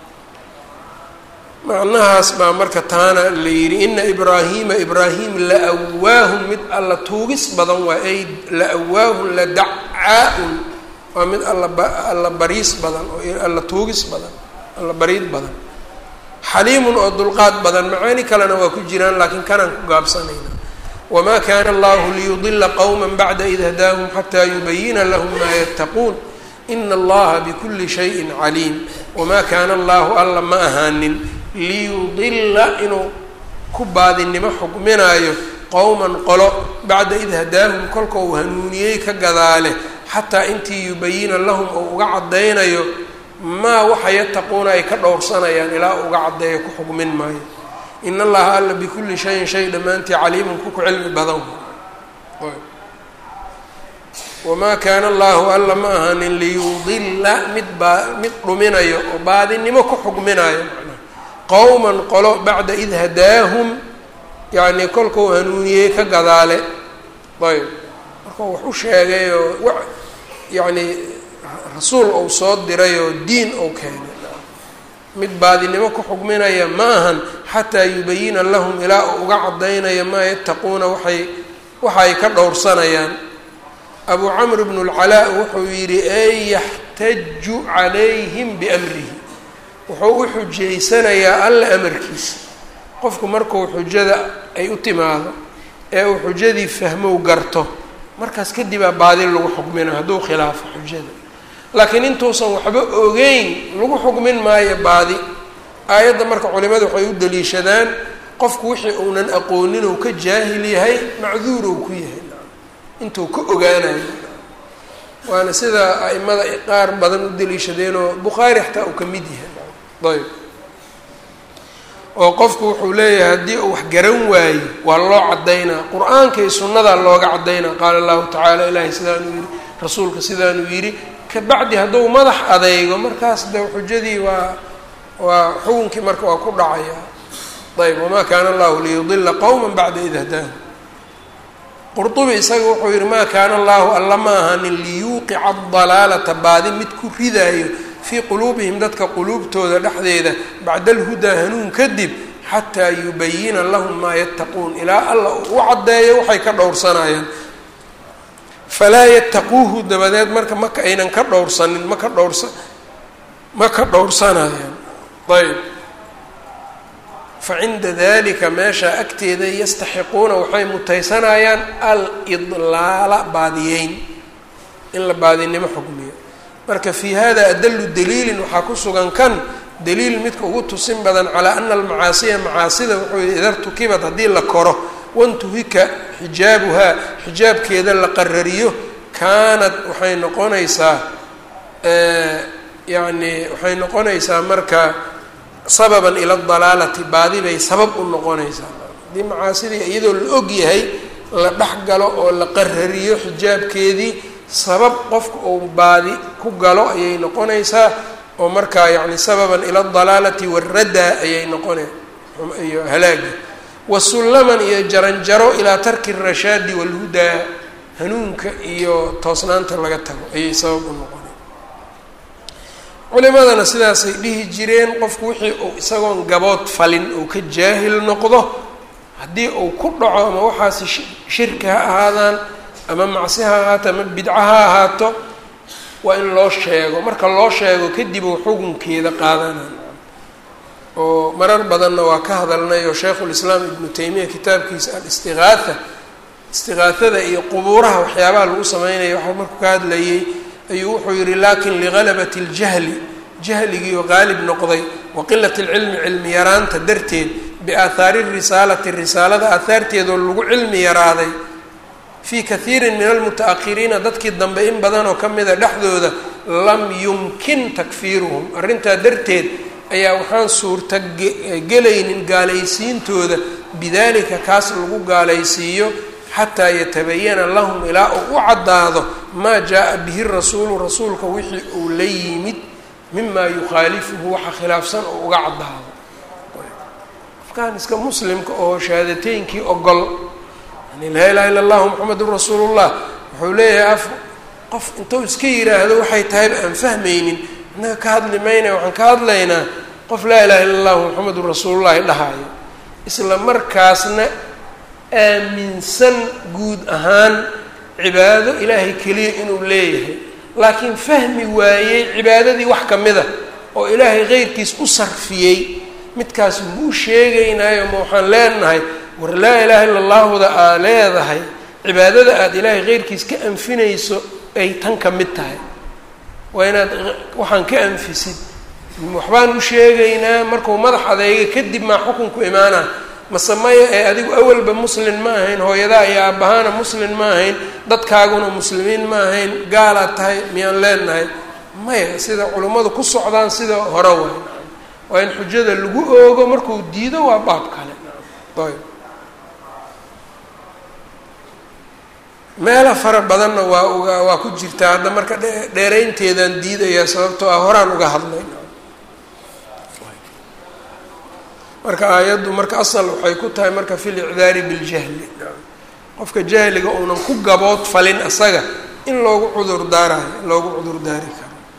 macnahaas baa marka taana la yidhi ina ibraahiima ibraahim la awaahun mid alla tuugis badan waa ay la awaahun la dacaa-un waa mid alla bariis badan oo alla tuugis badan alla bariid badan xaliimun oo dulqaad badan macaani kalena waa ku jiraan laakiin kanaan ku gaabsanayna wamaa kaana allahu liyudila qowma bacda id hadaahum xataa yubayina lahum maa yattaquun ina allaha bikuli shayin caliim wamaa kaana allahu alla ma ahaanin liyudila inuu ku baadinimo xukminaayo qowman qolo bacda id hadaahum kolka uu hanuuniyey ka gadaale xataa intii yubayina lahum oo uga caddaynayo maa waxa yattaquuna ay ka dhowrsanayaan ilaa uga caddeeyo ku xukmin maayo in allaha alla bikulli shayin shay dhammaantii caliimun ku cilmi badan wamaa kaana allahu alla ma ahanin liyudila mid dhuminayo oo baadinimo ku xukminayo qowman qolo bacda id hadaahum yacnii kolkau hanuuniyey ka gadaale ayb markau wax u sheegay oo yacnii rasuul ou soo diray oo diin ou keenay mid baadinimo ku xugminaya ma ahan xataa yubayina lahum ilaa uu uga cadaynaya maa yattaquuna waxay ka dhowrsanayaan. abu camr bnu اlcalaa wuxuu yidhi ey yaxtaju calayhim biamrihi, wuxuu u xujaysanayaa alla amarkiisa. qofku markuu xujada ay u timaado ee uu xujadii fahmow garto, markaas kadibaa baadin lagu xukmina hadduu khilaafo xujada. laakiin intuusan waxba ogeyn lagu xukmin maayo baadi. aayadda marka culimadu waxay u daliishadaan qofku wixii uunan aqoonin ou ka jaahil yahay macduur ou ku yahay intuu ka ogaanayo. waana sida a'imada qaar badan u daliishadeenoo bukhaari xataa uu ka mid yahay. ayb oo qofku wuxuu leeyahay haddii uu wax garan waayo waa loo cadaynaa, qur-aanka iyo sunnadaa looga cadaynaa. qaala allahu tacaala ilaahay sidaanuu yidhi, rasuulka sidaanuu yidhi. kabacdi hadduu madax adeygo markaas de xujadii waa xukunkii marka waa ku dhacaya. ayb wamaa kaana allahu liyudila qowma bacda id hadaahum. qurطubi isaga wuxuu yihi maa kaana allahu alla ma ahanin liyuuqica adalaalata baadi mid ku ridaayo fii quluubihim dadka quluubtooda dhexdeeda bacda alhudaa hanuun kadib xataa yubayina lahum maa yattaquun, ilaa alla u caddeeyo waxay ka dhowrsanayaan. falaa yattaquuhu dabadeed marka maka aynan ka dhowrsanin ma ka dhowrsanayaan. ayb facinda dalika meeshaa agteeda yastaxiquuna waxay mutaysanayaan alidlaala baadiyeyn, in la baadinimo xukmiyo. marka fii hada adalu daliilin waxaa ku sugan kan daliil midka ugu tusin badan calaa ana almacaasiya macaasida wuxuu yihi ida rtukibad haddii la koro wantuhika xijaabuhaa xijaabkeeda la qarariyo kaanad waxay noqonaysaa waxay noqonaysaa marka sababan ila dalaalati baadi bay sabab u noqonaysaa. haddii macaasidii iyadoo la og yahay la dhex galo oo la qarariyo xijaabkeedii sabab qofka uu baadi ku galo ayay noqonaysaa, oo markaa yacni sababan ila dalaalati waraddaa ayay noqonay iyo halaagi. wasullaman iyo jaranjaro ilaa tarki rashaadi walhudaa, hanuunka iyo toosnaanta laga tago ayay sabab u noqonay. culimadana sidaasay dhihi jireen qofku wixii uu isagoon gabood falin uu ka jaahil noqdo, haddii uu ku dhaco ama waxaasi shirki ha ahaadaan ama macsi ha ahaato ama bidco ha ahaato, waa in loo sheego. marka loo sheego kadib uu xukunkeeda qaadanay. oo marar badanna waa ka hadalnay oo shaykhulislaam ibnu taymiya kitaabkiisa alistigaatha, istigaahada iyo qubuuraha waxyaabaha lagu sameynaya waxa markuu ka hadlayay ayuu wuxuu yihi laakin ligalabati اljahli, jahligiioo qaalib noqday, wa qilati اlcilmi cilmi yaraanta darteed, biaahaari risaalati risaalada aahaarteedoo lagu cilmi yaraaday, fii kathiirin min almuta-akhiriina dadkii dambe in badanoo ka mida dhexdooda, lam yumkin takfiiruhum, arrintaa darteed ayaa waxaan suurta gelaynin gaalaysiintooda bidalika kaas lagu gaalaysiiyo xataa yatabayana lahum ilaa uu u caddaado maa jaa bihi rasuulu rasuulka wixii uu la yimid mimaa yukhaalifuhu waxa khilaafsan oo uga caddaado. qofkaan iska muslimka oo shahaadateynkii ogol yani laa ilaha illa allahu muxamedun rasuulullah wuxuu leeyahay qof intuu iska yidhaahdo waxay tahayba aan fahmaynin innaga ka hadli mayna waxaan ka hadlaynaa qof laa ilaha illa allahu muxamedun rasuulullahi dhahaayo, isla markaasna aaminsan guud ahaan cibaado ilaahay keliya inuu leeyahay, laakiin fahmi waayey cibaadadii wax ka mid a oo ilaahay keyrkiis u sarfiyey, midkaas muu sheegaynaayo ma waxaan leenahay war laa ilaaha illa allahuda aad leedahay cibaadada aada ilaahay keyrkiis ka anfinayso ay tan ka mid tahay, waa inaad waxaan ka anfisid. waxbaan u sheegaynaa markuu madax adeyga kadib maa xukunku imaana mase maya ee adigu awalba muslin ma ahayn, hooyadaa iyo aabbahaana muslin ma ahayn, dadkaaguna muslimiin ma ahayn, gaalaad tahay miyaan leenahay? maya, sida culummadu ku socdaan sida hore way. waa in xujada lagu oogo, markuu diido waa baab kale. ayb meelo fara badanna waa ku jirtaa. hadda marka dheeraynteedaan diidayaa sababtoo ah horaan uga hadlay. marka aayaddu marka asal waxay ku tahay marka fi licdaari biljahli, qofka jahliga uunan ku gabood falin asaga in loogu cudur daari karo.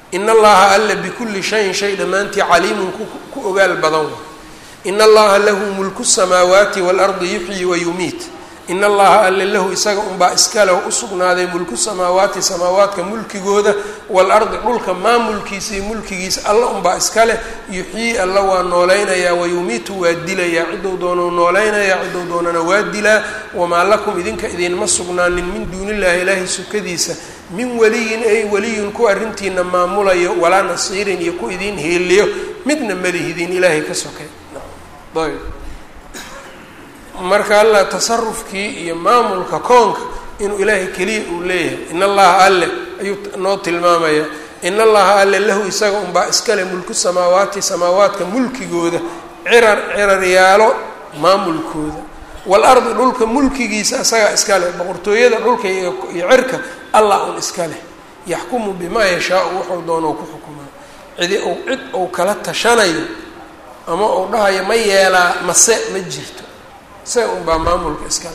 in allaha alla bikulli shayin shay dhammaantii caliimun ku ogaal badan wa in allaha lahu mulku samaawaati waalardi yuxyi wa yumiit in allaha alle lahu isaga unbaa iskale oo usugnaaday mulku samaawaati samaawaadka mulkigooda waalardi dhulka maamulkiisa iyo mulkigiisa alla unbaa iskale yuxyii alla waa noolaynayaa wayumiitu waa dilayaa ciddou doonau noolaynayaa ciddou doonana waa dilaa wamaa lakum idinka idinma sugnaanin min duunillaahi ilaahay sukadiisa min waliyin ay waliyun ku arrintiina maamulayo walaa nasiirin iyo ku idin heeliyo midna malihidin ilaahay ka sokay ayb marka allah tasarufkii iyo maamulka koonka inuu ilaahay keliya uu leeyahay in allaha alle ayuu noo tilmaamaya in allaha alle lahu isaga unbaa iskale mulku samaawaati samaawaadka mulkigooda ciraryaalo maamulkooda waalardi dhulka mulkigiisa isagaa iskale boqortooyada dhulka iyo cirka allah un iskale yaxkumu bimaa yashaau wuxuu doonoo ku xukumaa cid uu kala tashanayo ama uu dhahayo ma yeelaa mase ma jirto isaga unbaa maamulka iskale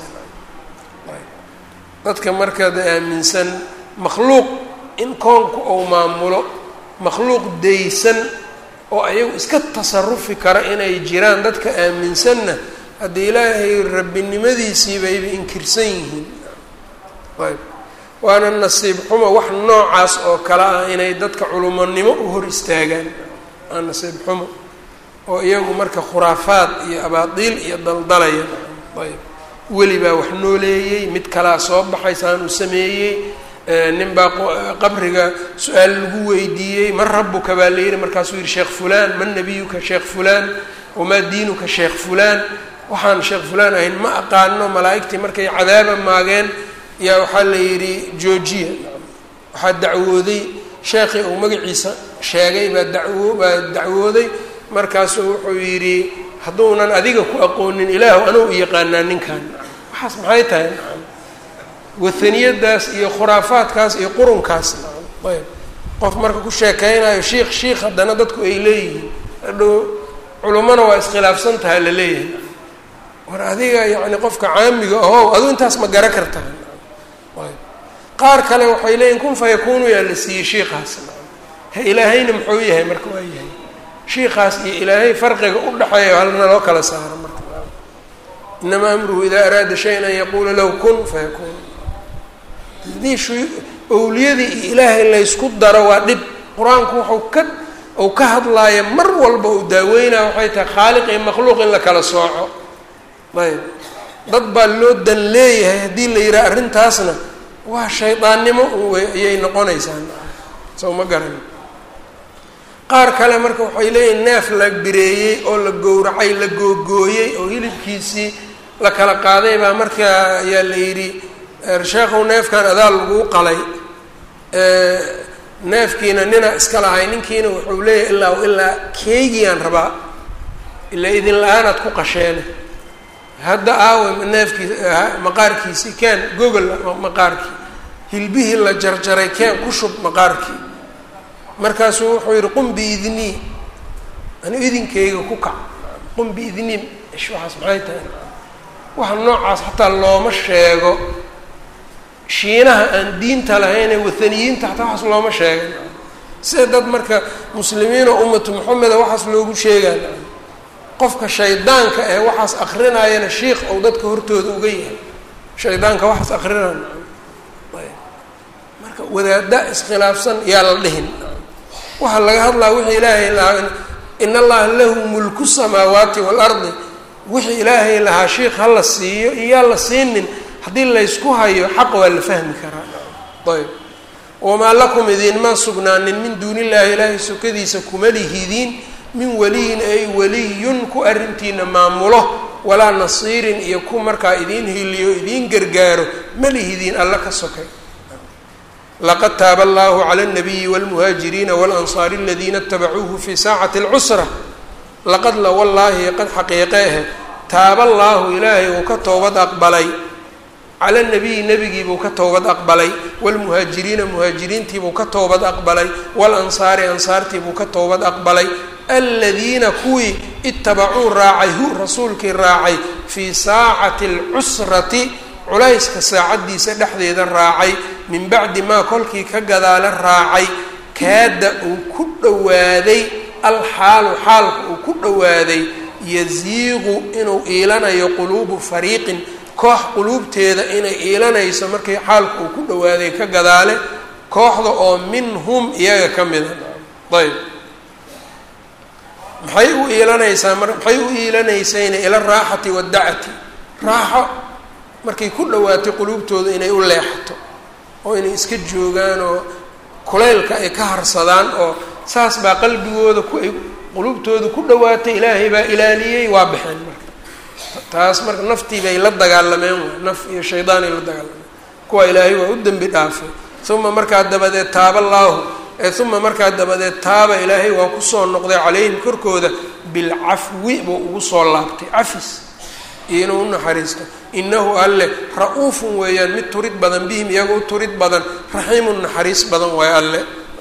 dadka markaad aaminsan makhluuq in koonku uu maamulo makhluuq daysan oo ayagu iska tasarufi kara inay jiraan dadka aaminsanna haddii ilaahay rabbinimadiisii bayba inkirsan yihiin ayb waana nasiib xumo wax noocaas oo kale ah inay dadka culumonimo u hor istaagaan waa nasiib xumo oo iyagu marka khuraafaad iyo abaadiil iyo daldalaya ayb weli baa wax nooleeyey mid kalaa soo baxay saan u sameeyey nin baa qabriga su-aal lagu weydiiyey man rabbuka baa la yihi markaasuu yihi sheekh fulaan man nabiyuka sheekh fulaan wamaa diinuka sheekh fulaan waxaan sheekh fulaan ahayn ma aqaano malaa'igtii markay cadaaba maageen yaa waxaa la yidhi joojiya waxaa dacwooday sheekhii uu magaciisa sheegay baa dacwooday markaasuu wuxuu yidhi hadduunan adiga ku aqoonin ilaahu anuu u yaqaanaa ninkan waxaas maxay tahay wahaniyadaas iyo khuraafaadkaas iyo qurunkaas ayb qof marka ku sheekeynayo shiikh haddana dadku ay leeyihiin hadhow culummona waa iskhilaafsan tahay la leeyahay war adiga yacni qofka caamiga ahow aduu intaas ma gara kartaa ayb qaar kale waxay leeyihin kun fayakuunu yaa la siiyey shiikaas he ilaahayna muxuu yahay marka waa yahay shiikaas iyo ilaahay farqiga u dhexeeya halna loo kala saaro marka inamaa amruhu idaa araada shayan an yaquula lahu kun fayakuun haddii owliyadii iyo ilaahay laysku daro waa dhib qur-aanku wuxuu ka hadlaaya mar walba uu daaweynaya waxay tahay khaaliq iyo makhluuq in la kala sooco ayb dad baa loo dan leeyahay haddii la yidhaha arrintaasna waa shaydaannimo ayay noqonaysaa sow ma garan qaar kale marka waxay leeyihin neef la bireeyey oo la gowracay la googooyey oo hilibkiisii la kala qaaday baa markaa ayaa la yidhi sheekhow neefkan adaa laguu qalay neefkiina nina iska lahay ninkiina wuxuu leeyahay ilaa keygiyaan rabaa ilaa idin la-aanaad ku qasheene hadda aawe neefkii maqaarkiisii keen gogol maqaarkii hilbihii la jarjaray keen ku shub maqaarkii markaasuu wuxuu yidhi qum biidnii anu idinkayga ku kac qum biidnii ish waxaas maxay tahay waxa noocaas xataa looma sheego shiinaha aan diinta lahaynee wathaniyiinta xataa waxaas looma sheegan sida dad marka muslimiin oo ummatu maxameda waxaas loogu sheegaan qofka shaydaanka ee waxaas akrinayana shiikh ou dadka hortooda uga yahay shaydaanka waxaas akrinaan marka wadaada iskhilaafsan yaa la dhihin waxaa laga hadlaa wixii ilaahay lahaa in allaha lahu mulku samaawaati waalardi wixii ilaahay lahaa shiikh ha la siiyo iyaa la siinin haddii laysku hayo xaq waa la fahmi karaa ayb wamaa lakum idinma sugnaanin min duuni illaahi ilaahay sokadiisa kuma lihidiin min waliyin ay waliyun ku arrintiina maamulo walaa nasiirin iyo ku markaa idiin hiliyo idiin gargaaro ma lihidiin alla ka sokay laqad taaba allahu cala alnabiyi wاlmuhaajiriina walansaari aladiina itabacuuhu fii saacati اlcusra laqad la wallaahi qad xaqiiqeehe taaba allaahu ilaahay uu ka toobad aqbalay cala nabiyi nebigiibuu ka toobad aqbalay wاlmuhaajiriina muhaajiriintiibuu ka toobad aqbalay walansaari ansaartiibuu ka toobad aqbalay aladiina kuwii itabacuu raacay rasuulkii raacay fii saacati اlcusrati culayska saacaddiisa dhexdeeda raacay min bacdi maa kolkii ka gadaala raacay kaada uu ku dhowaaday alxaalu xaalka uu ku dhowaaday yasiiqu inuu iilanayo quluubu fariiqin koox quluubteeda inay iilanayso markii xaalka uu ku dhowaaday ka gadaale kooxda oo minhum iyaga ka mida ayb maxay u iilanaysaa maxay u iilanaysayna ila raaxati waddacati raaxo markay ku dhowaatay quluubtooda inay u leexato oo inay iska joogaan oo kulaylka ay ka harsadaan oo saas baa qalbigooda ay quluubtooda ku dhowaatay ilaahay baa ilaaliyey waa baxeen marka taas marka naftii bay la dagaalameen naf iyo shaydaan ay la dagaalameen kuwa ilaahay waa u dembi dhaafay uma markaa dabadeed taaba allaahu uma markaa dabadeed taaba ilaahay waa kusoo noqday calayhim korkooda bilcafwi buu ugu soo laabtay cafis iyo inuu u naxariisto inahu alle ra-uufun weeyaan mid turid badan bihim iyaga u turid badan raxiimun naxariis badan waayo alle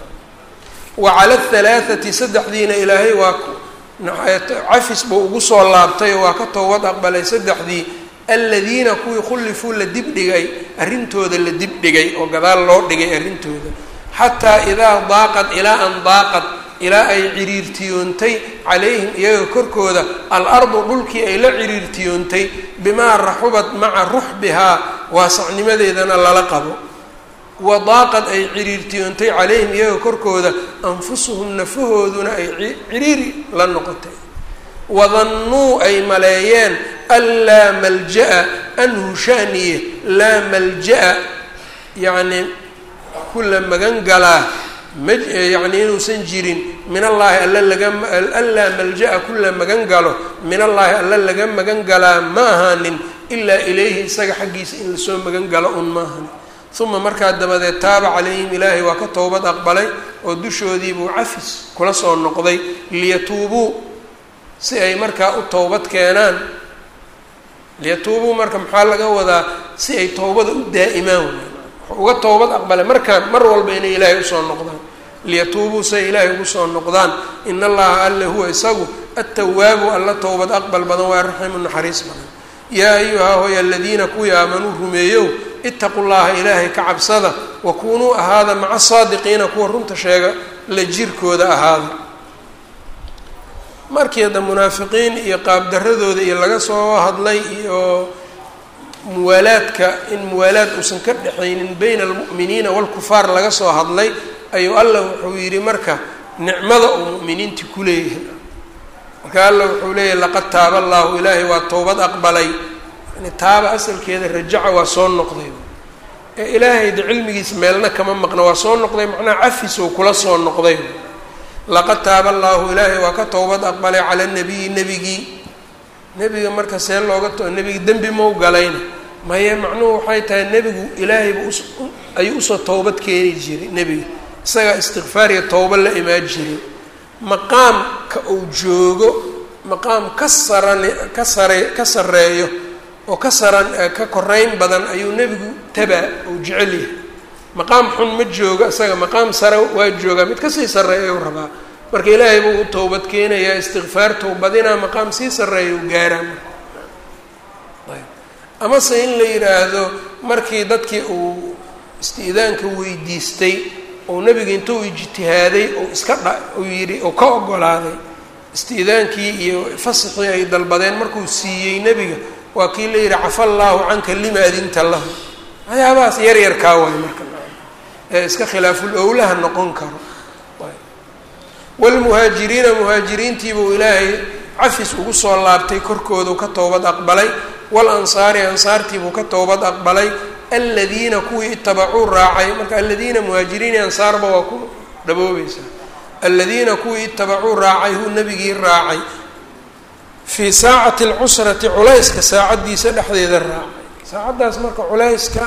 wa cala alhalaathati saddexdiina ilaahay waa cafis buu ugu soo laabtay oo waa ka toobad aqbalay saddexdii aladiina kuwii khullifuu la dibdhigay arrintooda la dibdhigay oo gadaal loo dhigay arrintooda xataa idaa daaqad ilaa an daaqad ilaa ay ciriirtiyoontay calayhim iyaga korkooda al-ardu dhulkii ay la ciriirtiyoontay bimaa raxubad maca ruxbihaa waasacnimadeedana lala qabo wa daaqad ay ciriirtiyoontay calayhim iyaga korkooda anfusuhum nafahooduna ay ciriiri la noqotay wadannuu ay maleeyeen an laa malja-a anhu shaniye laa malja-a yacni kula magan galaa yani inuusan jirin min allaahi alla anlaa malja-a kula magan galo min allaahi alla laga magan galaa ma ahaanin ilaa ilayhi isaga xaggiisa in lasoo magan galo un ma ahanin uma markaa dabadeed taaba calayhim ilaahay waa ka toobad aqbalay oo dushoodiibuu cafis kula soo noqday liyatuubuu si ay markaa u towbad keenaan liyatuubuu marka maxaa laga wadaa si ay towbada u daa'imaan uga toobad aqbalay markaan mar walba inay ilaahay usoo noqdaan liyatuubuu say ilaahay ugu soo noqdaan in allaha alle huwa isagu attawaabu alla towbad aqbal badan waa raxiimu naxariis badan yaa ayuhaa hoy aladiina kuwii aamanuu rumeeyow itaqu llaha ilaahay ka cabsada wakunuu ahaada maca saadiqiina kuwa runta sheega la jirkooda ahaada markii hadda munaafiqiin iyo qaabdaradooda iyo laga soo hadlay iyo muwaalaadka in muwaalaad uusan ka dhexaynin bayna almu'miniina waalkufaar laga soo hadlay ayuu allah wuxuu yidhi marka nicmada uu mu'miniinti ku leeyahay marka allah wuxuu leeyahay laqad taaba allaahu ilaahay waa towbad aqbalay yani taaba asalkeeda rajaca waa soo noqday ee ilaahayda cilmigiisa meelna kama maqna waa soo noqday macnaha cafis uu kula soo noqday laqad taaba allaahu ilaahay waa ka towbad aqbalay cala nabiyi nebiga marka see looga nebiga dembi mau galayna maye macnuhu waxay tahay nebigu ilaahayba ayuu usoo towbad keeni jiray nebiga isagaa istikfaar iyo towba la imaan jiray maqaamka uu joogo maqaam ka sareeyo oo ka koreyn badan ayuu nebigu tabaa uu jecel yahay maqaam xun ma joogo isaga maqaam sare waa joogaa mid kasii sarreeya u rabaa marka ilaahay buu u towbad keenayaa istikfaar towbadinaa maqaam sii sarreeya u gaaraa ayb amase in la yidhaahdo markii dadkii uu isti'daanka weydiistay oo nebiga intuu ijtihaaday oo uu yidhi oo ka ogolaaday isti'daankii iyo fasaxii ay dalbadeen markuu siiyey nebiga waa kii la yidhi cafa allaahu canka lima adinta lahu waxyaabahaas yaryarkaa waay marka ee iska khilaaful owlaha noqon karo waalmuhaajiriina muhaajiriintiibuu ilaahay cafis ugu soo laabtay korkoodu ka towbad aqbalay waalansaari ansaartiibuu ka towbad aqbalay aladiina kuwii itabacuu raacay marka aladiina muhaajiriin iyo ansaarba waa ku dhaboobaysaa aladiina kuwii itabacuu raacay huu nebigii raacay fii saacati alcusrati culayska saacaddiisa dhexdeeda raacay saacaddaas marka culayska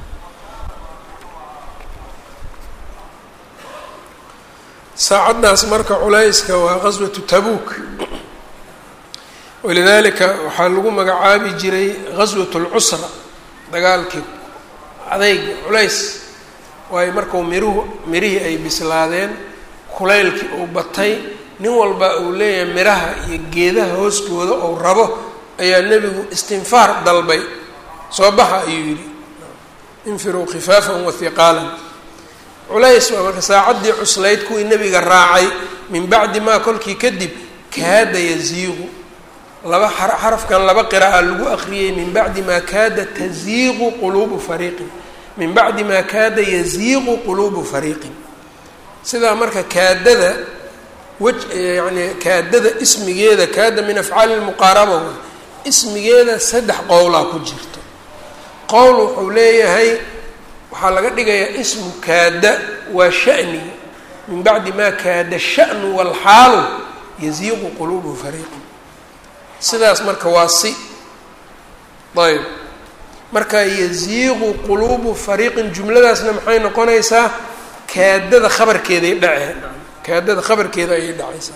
saacaddaas marka culayska waa qaswatu tabuuk walidaalika waxaa lagu magacaabi jiray qaswat lcusra dagaalkii adayga culays waayo markau mirihii ay bislaadeen kulaylkii uu batay nin walba uu leeyahay miraha iyo geedaha hooskooda ou rabo ayaa nebigu istinfaar dalbay soo baxa ayuu yidhi infiruu khifaafan wa hiqaalan culays waa marka saacaddii cuslayd kuwii nebiga raacay min bacdi maa kolkii kadib kaada yaziiqu laba xarafkan laba qiraa'a lagu aqriyey min bacdi maa kaada taziiqu quluubu fariiqin min bacdi maa kaada yaziiqu quluubu fariiqin sidaa marka kaadada yani kaadada ismigeeda kaada min afcaali lmuqaaraba wa ismigeeda 3 qowlaa ku jirto qowl wuxuu leeyahay waxaa laga dhigayaa ismu kaada waa sha'ni min bacdi maa kaada sha'nu walxaalu yaziiqu quluubu fariiqin sidaas marka waa si ayb marka yaziiqu quluubu fariiqin jumladaasna maxay noqonaysaa kaadada khabarkeeday dhaceen kaadada khabarkeeda ayay dhacaysaa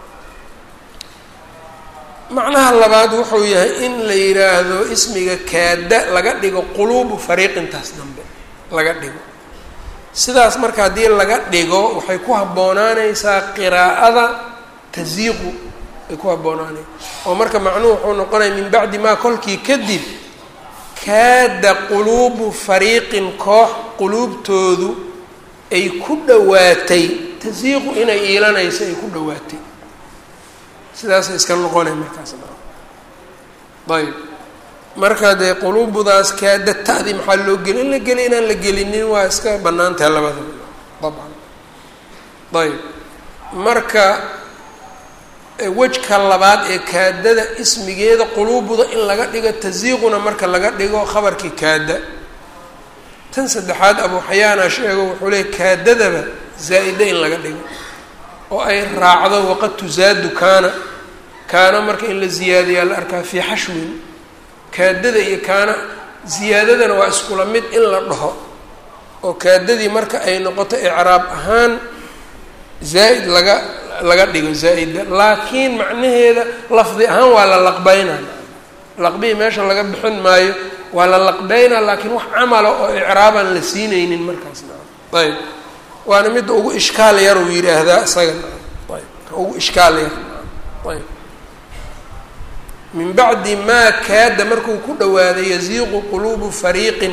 macnaha labaad wuxuu yahay in la yidhaahdo ismiga kaada laga dhigo quluubu fariiqintaas dambe laga dhigo sidaas marka haddii laga dhigo waxay ku habboonaanaysaa qiraa'ada taziiqu ay ku habboonaanay oo marka macnuhu wuxuu noqonaya min bacdi maa kolkii kadib kaada quluubu fariiqin koox quluubtoodu ay ku dhowaatay taziiqu inay iilanayso ay ku dhowaatay sidaasay iska noqonay markaas ayb marka dee quluubudaas kaada ta'di maxaa loo geli in la geli inaan la gelinin waa iska banaantahay labadaba dabcan ayb marka wejka labaad ee kaadada ismigeeda quluubuda in laga dhigo taziiquna marka laga dhigo khabarkii kaada tan saddexaad abu xayaana sheego wuxuu leeyay kaadadaba zaa'ida in laga dhigo oo ay raacdo waqad tuzaadu kaana marka in la ziyaadiyaa la arkaa fii xashwin kaadada iyo kaana ziyaadadana waa iskula mid in la dhaho oo kaadadii marka ay noqoto icraab ahaan zaa'id laga dhigo zaa'ida laakiin macnaheeda lafdi ahaan waa la laqbeynaa laqbihii meesha laga bixin maayo waa la laqbeynaa laakiin wax camala oo icraabaan la siinaynin markaasna ayb waana midda ugu ishkaal yar uu yidhaahdaa isaga ayb ka ugu ishkaal yar ayb min bacdi maa kaada markuu ku dhawaaday yaziiqu quluubu fariiqin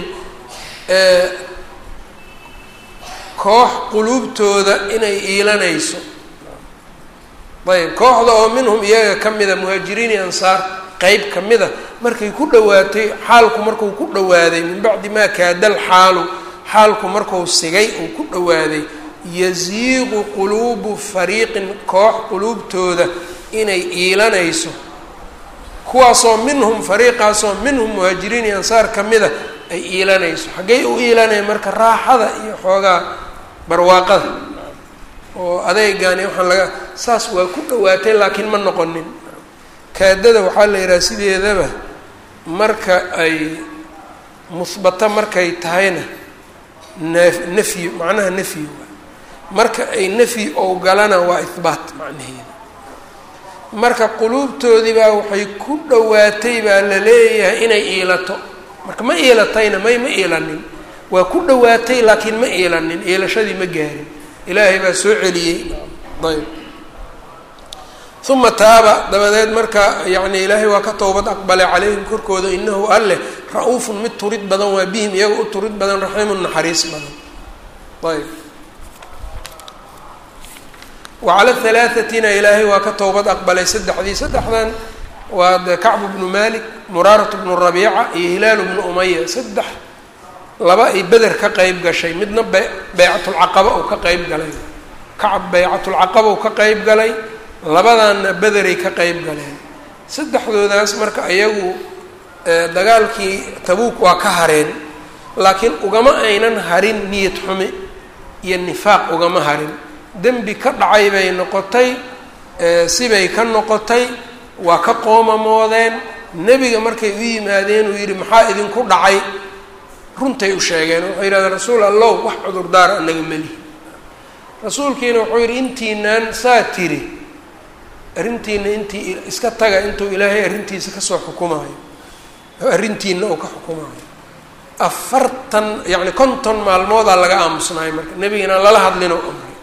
koox quluubtooda inay iilanayso ayb kooxda oo minhum iyaga ka mida muhaajiriin iyo ansaar qeyb ka mida markay ku dhawaatay xaalku markuu ku dhawaaday min bacdi maa kaada alxaalu xaalku markuu sigay uu ku dhawaaday yaziiqu quluubu fariiqin koox quluubtooda inay iilanayso kuwaasoo minhum fariiqaasoo minhum muhaajiriin iyo ansaar ka mida ay iilanayso xaggay u iilanaya marka raaxada iyo xoogaa barwaaqada oo adeegaani waxaan laga saas waa ku dhawaatay laakiin ma noqonin kaadada waxaa la yidhaha sideedaba marka ay musbata markay tahayna nafyi macnaha nafyi waa marka ay nafyi ou galana waa ihbaat macnaheeda marka quluubtoodii baa waxay ku dhawaatay baa la leeyahay inay iilato marka ma iilatayna ma iilanin waa ku dhawaatay laakiin ma iilanin iilashadii ma gaarin ilaahay baa soo celiyey ayb uma taaba dabadeed marka yani ilaahay waa ka towbad aqbalay calayhim korkooda inahu alleh ra-uufun mid turid badan waa bihim iyaga u turid badan raxiimun naxariis badan ayb wacala halaahatina ilaahay waa ka towbad aqbalay saddexdan waa de kacbu bnu malik muraarat bnu rabiica iyo hilaalu bnu umaya saddex laba ay beder ka qeyb gashay midna baycatulcaqaba uu ka qeyb galay kacab baycatulcaqaba uu ka qeyb galay labadaanna bederay ka qeyb galeen saddexdoodaas marka iyagu dagaalkii tabuuk waa ka hareen laakiin ugama aynan harin niyad xumi iyo nifaaq ugama harin dembi ka dhacay bay noqotay sibay ka noqotay waa ka qoomamoodeen nebiga markay u yimaadeen uu yidhi maxaa idinku dhacay runtay u sheegeen waxay yidhahdeen rasuul allow wax cudurdaar anaga melihi rasuulkiina wuxuu yidhi intiinaan saa tiri arrintiina intii iska taga intuu ilaahay arrintiisa kasoo xukumaayo arrintiina uu ka xukumaayo 40 yani 50 maalmoodaa laga aamusnaayo marka nebigana lala hadlin oo amray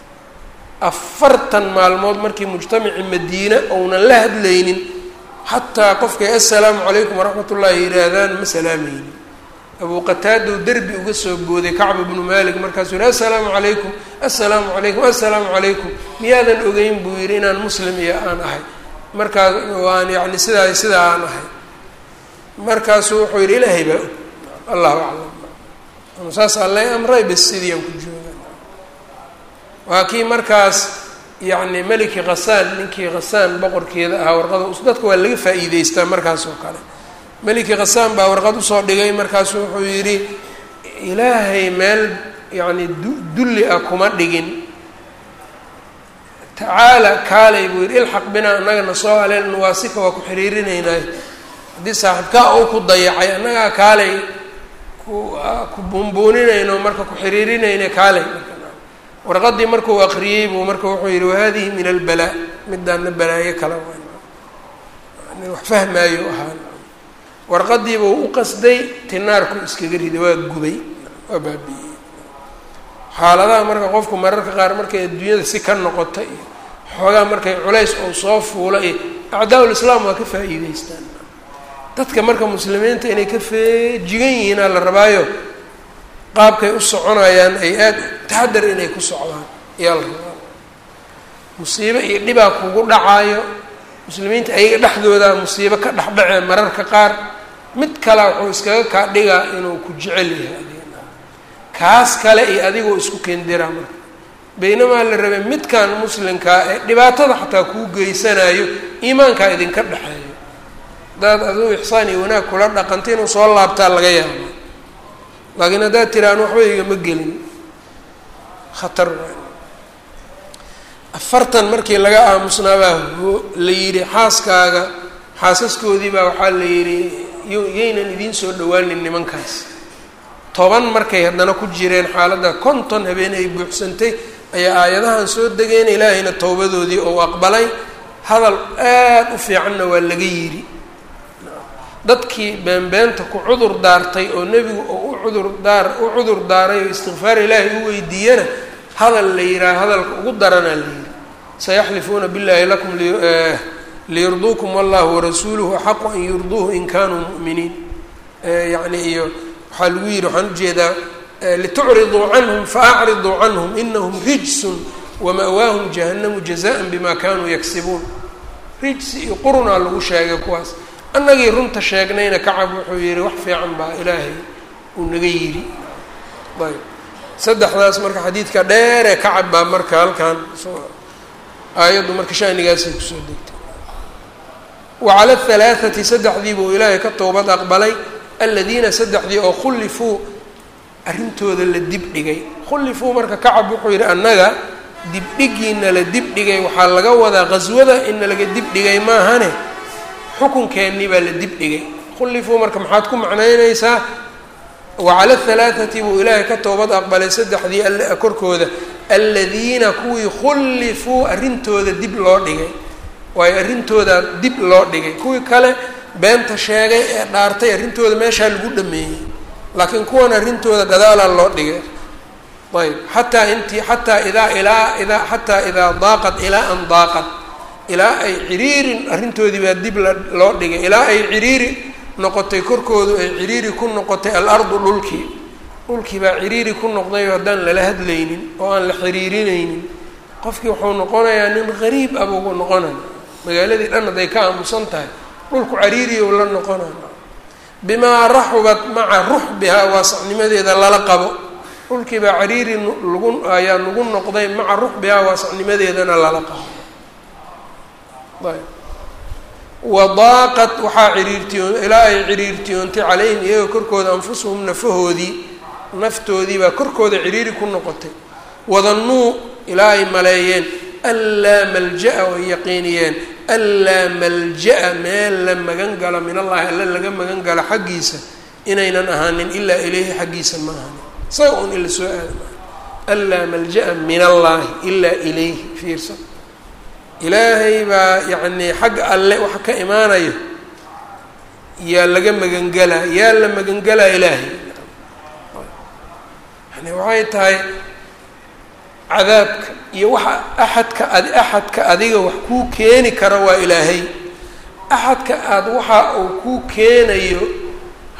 40 maalmood markii mujtamacii madiina ounan la hadlaynin xataa qofkay assalaamu calaykum waraxmat ullaahi yidhaahdaan ma salaamaynin abu qataada derbi uga soo booday Kacb ibn Malik markaasuu yidhi assalaamu calaykum assalaamu calaykum assalaamu calaykum miyaadan ogeyn buu yidhi inaan muslim iyo aan ahay markaas waan yacni sidaa aan ahay markaasuu wuxuu yidhi ilaahay baa og allahu aclam saas allay amray bas sidii aan ku jooga waa kii markaas yacni meliki khasaan ninkii khasaan boqorkeeda ahaa warqada dadka waa laga faa'iideystaa markaas oo kale meliki khasaan baa warqad usoo dhigay markaasu wuxuu yidhi ilaahay meel yacni dulli ah kuma dhigin tacaala kaalay buu yidhi ilxaq binaa annagana soo haleel nuwaasika waa ku xiriirinaynay haddii saaxiibkaa uu ku dayacay annagaa kaalay ku buunbuuninayno marka ku xiriirinayna kaalay warqadii markuu akriyey buu marka wuxuu yidhi wahadihi min albalaa midaana balaayo kala wax fahmaayo ahaan warqadiibuu u qasday tinaarku iskaga riday waa gubay waa baabi'iyey xaaladaha marka qofku mararka qaar markay adduunyada si ka noqota iyo xoogaa markay culays oo soo fuula iyo acdaa-ul islaam waa ka faa'iideystaan dadka marka muslimiinta inay ka feejigan yihiinaa la rabaayo qaabkay u soconayaan ay aada taxadar inay ku socdaan ayaa la rabaa musiibo iyo dhibaa kugu dhacaayo muslimiinta ayaga dhexdooda musiibo ka dhexdhacee mararka qaar mid kale wuxuu iskaga kaa dhigaa inuu ku jecel yahay adigana kaas kale iyo adigoo isku kendiraa marka baynamaa la rabay midkan muslimkaa ee dhibaatada xataa kuu geysanayo iimaankaa idinka dhexeeyo haddaad aduu ixsaan iyo wanaag kula dhaqanta inuu soo laabtaa laga yaabo laakiin haddaad tiraan waxba igama gelin khatar afartan markii laga aamusnaabaa la yidhi xaasaskoodii baa waxaa la yidhi yaynan idiin soo dhawaanin nimankaas 10 markay haddana ku jireen xaaladda 50 habeen ay buuxsantay ayaa aayadahan soo degeen ilaahayna towbadoodii oo aqbalay hadal aad u fiicanna waa laga yidhi dadkii beenbeenta ku cudur daartay oo nebigu oo u cudur daaray oo istikfaar ilaahay u weydiiyana hadal la yidhaha hadalka ugu daranaa la yidhi sayaxlifuuna billahi lakum liyurduukum wallahu warasuuluhu axaqu an yurduuhu in kaanuu mu'miniin yacni iyo waxaa lagu yidhi waxaan ujeedaa litucriduu canhum faacriduu canhum inahum rijsun wama'waahum jahannamu jazaan bima kanuu yaksibuun rijsi iyo qurunaa lagu sheegay kuwaas annagii runta sheegnayna Kacab wuxuu yidhi wax fiican baa ilaahay uu naga yidhi ayb saddexdaas marka xadiidka dheer ee Kacab baa marka halkan aayaddu marka shaanigaasay kusoo degtay wacala halaathati saddexdii buu ilaahay ka towbad aqbalay aladiina saddexdii oo khullifuu arrintooda la dibdhigay khullifuu marka Kacab wuxuu yidhi annaga dibdhigiina la dibdhigay waxaa laga wadaa qaswada ina laga dibdhigay maahane xukunkeennii baa la dibdhigay khullifuu marka maxaad ku macnaynaysaa wacala halaathati buu ilaahay ka toobad aqbalay saddexdii korkooda aladiina kuwii khullifuu arrintooda dib loo dhigay waayo arrintooda dib loo dhigay kuwii kale beenta sheegay ee dhaartay arrintooda meeshaa lagu dhameeyey laakiin kuwan arrintooda gadaalaa loo dhigay ayb xataa idaa daaqad ilaa an daaqad ilaa ay ciriirin arrintoodii baa dib loo dhigay ilaa ay ciriiri noqotay korkoodu ay ciriiri ku noqotay alardu dhulkii baa ciriiri ku noqday oo haddaan lala hadlaynin oo aan la xiriirinaynin qofkii wuxuu noqonayaa nin qariib ah buu noqonaya magaaladii dhan hadday ka aamusan tahay dhulku cariiriyow la noqonaya bimaa raxubat maca ruxbihaa waasacnimadeeda lala qabo dhulkii baa cariiri ayaa nagu noqday maca ruxbihaa waasacnimadeedana lala qabo wadaaqat waxaa ciriirtiyoon ilaa ay ciriirtiyoontay calayhim iyaga korkooda anfusuhum naftoodii baa korkooda ciriiri ku noqotay wadannuu ilaa ay maleeyeen anlaa malja-a way yaqiiniyeen anlaa malja-a meel la magan galo min allahi alla laga magan galo xaggiisa inaynan ahaanin ilaa ilayhi xaggiisa ma ahaanin isaga un ila soo aadama anlaa malja-a min allaahi ilaa ilayhi fiirsa ilaahay baa yacnii xagga alle waxa ka imaanayo yaa laga magangelaa yaa la magangelaa ilaahay yani waxay tahay cadaabka iyo waxa axadka adiga wax kuu keeni kara waa ilaahay axadka waxa uu kuu keenayo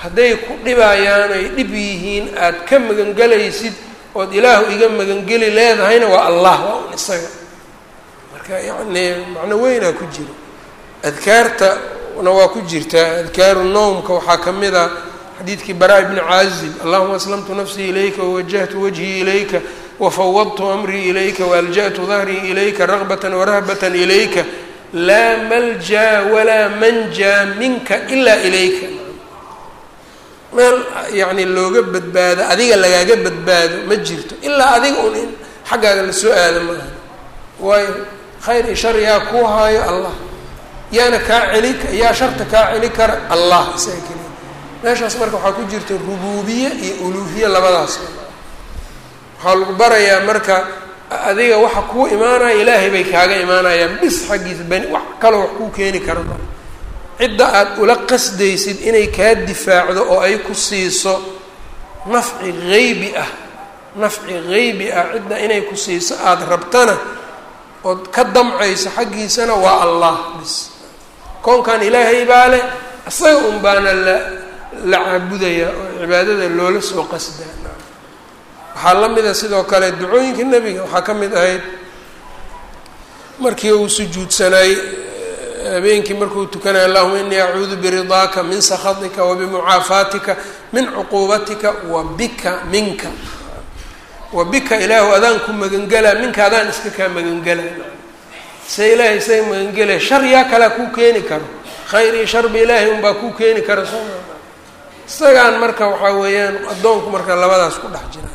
hadday ku dhibayaan ay dhib yihiin aad ka magangelaysid ood ilaahu iga magangeli leedahayna waa allah, waa un isaga. marka yacni macno weynaa ku jiro. adkaartana waa ku jirtaa. adkaaru nowmka waxaa ka mid a xadiidkii baraa ibni caazib, allahuma aslamtu nafsii ilayka wawajahtu wajhii ilayka wafawadtu amrii ilayka waalja'tu dahrii ilayka ragbatan warahbatan ilayka laa malja walaa manja minka ilaa ilayka. meel yacni looga badbaado adiga lagaaga badbaado ma jirto ilaa adiga un in xaggaaga la soo aado maaha. waayo khayr iyo shar yaa kuu haayo allah, yaana kaa celi yaa sharta kaa celi kara allah isaga keliya. meeshaas marka waxaa ku jirta rubuubiye iyo uluuhiye labadaas. waxaa lagu barayaa marka adiga waxa kuu imaanaya ilaahay bay kaaga imaanayaan bis xaggiisa bani wax kaloo wax kuu keeni kara mara. cidda aad ula qasdaysid inay kaa difaacdo oo ay ku siiso nafci haybi ah cidda inay ku siiso aada rabtana ood ka damcayso xaggiisana waa allah bis. koonkan ilaahay baa leh, isaga un baana la caabudaya oo cibaadada loola soo qasdaa. waxaa la mida sidoo kale ducooyinka nebiga waxaa ka mid ahayd markii uu sujuudsanay habeenkii markuu tukanaya allahuma inii acuudu biridaaka min sakhatika wabimucaafaatika min cuquubatika wabika minka. wabika ilaahu adaan ku magangelaa, minka adaan iska kaa magangelaa. se ilaahay isaga magangelaya shar yaa kalea kuu keeni karo, khayr iyo sharba ilaahay unbaa kuu keeni kara soo maa. isagaan marka waxaa weeyaan addoonku marka labadaas ku dhex jira.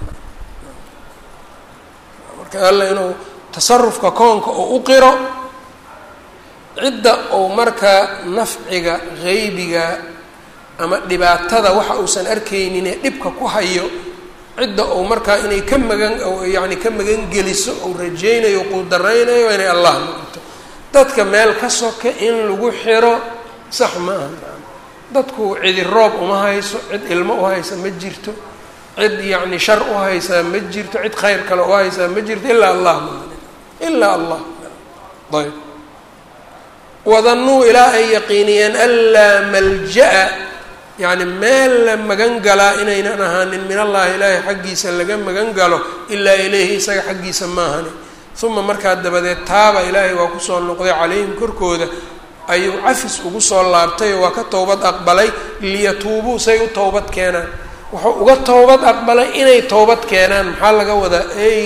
marka alla inuu tasarufka koonka oo u qiro, cidda ou markaa nafciga haybiga ama dhibaatada waxa uusan arkaynin ee dhibka ku hayo, cidda ou markaa inay ka magan yani ka magan geliso ou rajaynayo quudaraynayo inay allah noqoto. dadka meel ka soka in lagu xiro sax ma aha. dadku cidi roob uma hayso, cid ilmo u haysa ma jirto, cid yacni shar u haysaa ma jirto, cid khayr kale u haysaa ma jirto ilaa allah ilaa allah. ayb wadannuu ilaa ay yaqiiniyeen anlaa malja-a yacni meel la magan galaa inaynan ahaanin min allahi ilaahay xaggiisa laga magan galo ilaa ilayhi isaga xaggiisa ma ahani. uma markaa dabadeed taaba ilaahay waa kusoo noqday calayhim korkooda ayuu cafis ugu soo laabtay oo waa ka towbad aqbalay liyatuubuu say u towbad keenaan. wuxuu uga towbad aqbalay inay towbad keenaan. maxaa laga wadaa ay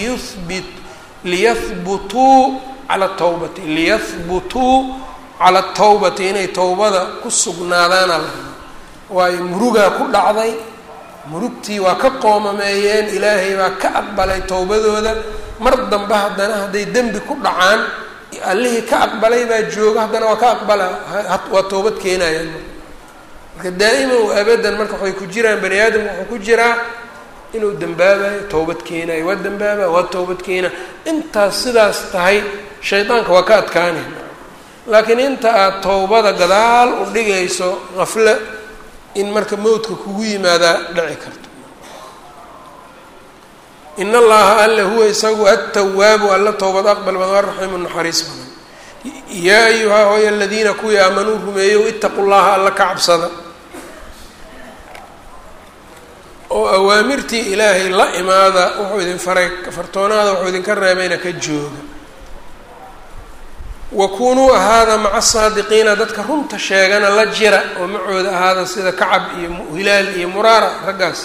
liyahbutuu cala tawbati liyahbutuu cala tawbati inay towbada ku sugnaadaana la waayo murugaa ku dhacday, murugtii waa ka qoomameeyeen, ilaahay baa ka aqbalay towbadooda. mar dambe haddana hadday dembi ku dhacaan allihii ka aqbalay baa jooga, haddana waa ka aqbala waa towbad keenayaan. marka daa'iman wa abadan marka waxay ku jiraan bani aadam wuxuu ku jiraa inuu dembaabayo towbad keenayo, waa dembaaba waa towbad keena. intaas sidaas tahay shaydaanka waa ka adkaanay. laakiin inta aada towbada gadaal u dhigayso qafle in marka mowdka kugu yimaadaa dhici karto. in allaha alla huwa isagu atawaabu alla towbad aqbal badan araxiimu naxariis badan. yaa ayuhaa hooy aladiina kuwii aamanuu rumeeyow itaqu llaha alla ka cabsada oo awaamirtii ilaahay la imaada, wuxuu idin faray fartoonaada, wuxuu idinka reebayna ka jooga. wakunuu ahaada maca asaadiqiina dadka runta sheegana la jira oo macooda ahaada sida kacab iyo hilaal iyo muraara raggaas.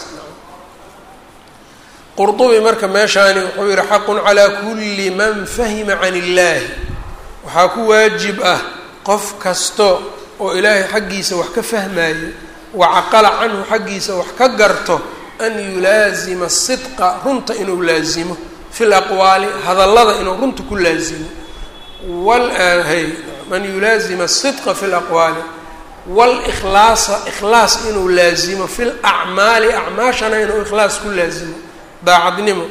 qurdubi marka meeshaani wuxuu yihi xaqun calaa kulli man fahima can illaahi. waxaa ku waajib ah qof kasto oo ilaahay xaggiisa wax ka fahmaayo wacaqala canhu xaggiisa wax ka garto an yulaazima sidqa runta inuu laazimo fi laqwaali hadallada inuu runta ku laazimo man yulaazima sidqa fi laqwaali wاlkhlaasa ikhlaas inuu laazimo fi lacmaali acmaashana inuu ikhlaas ku laazimo daacadnimo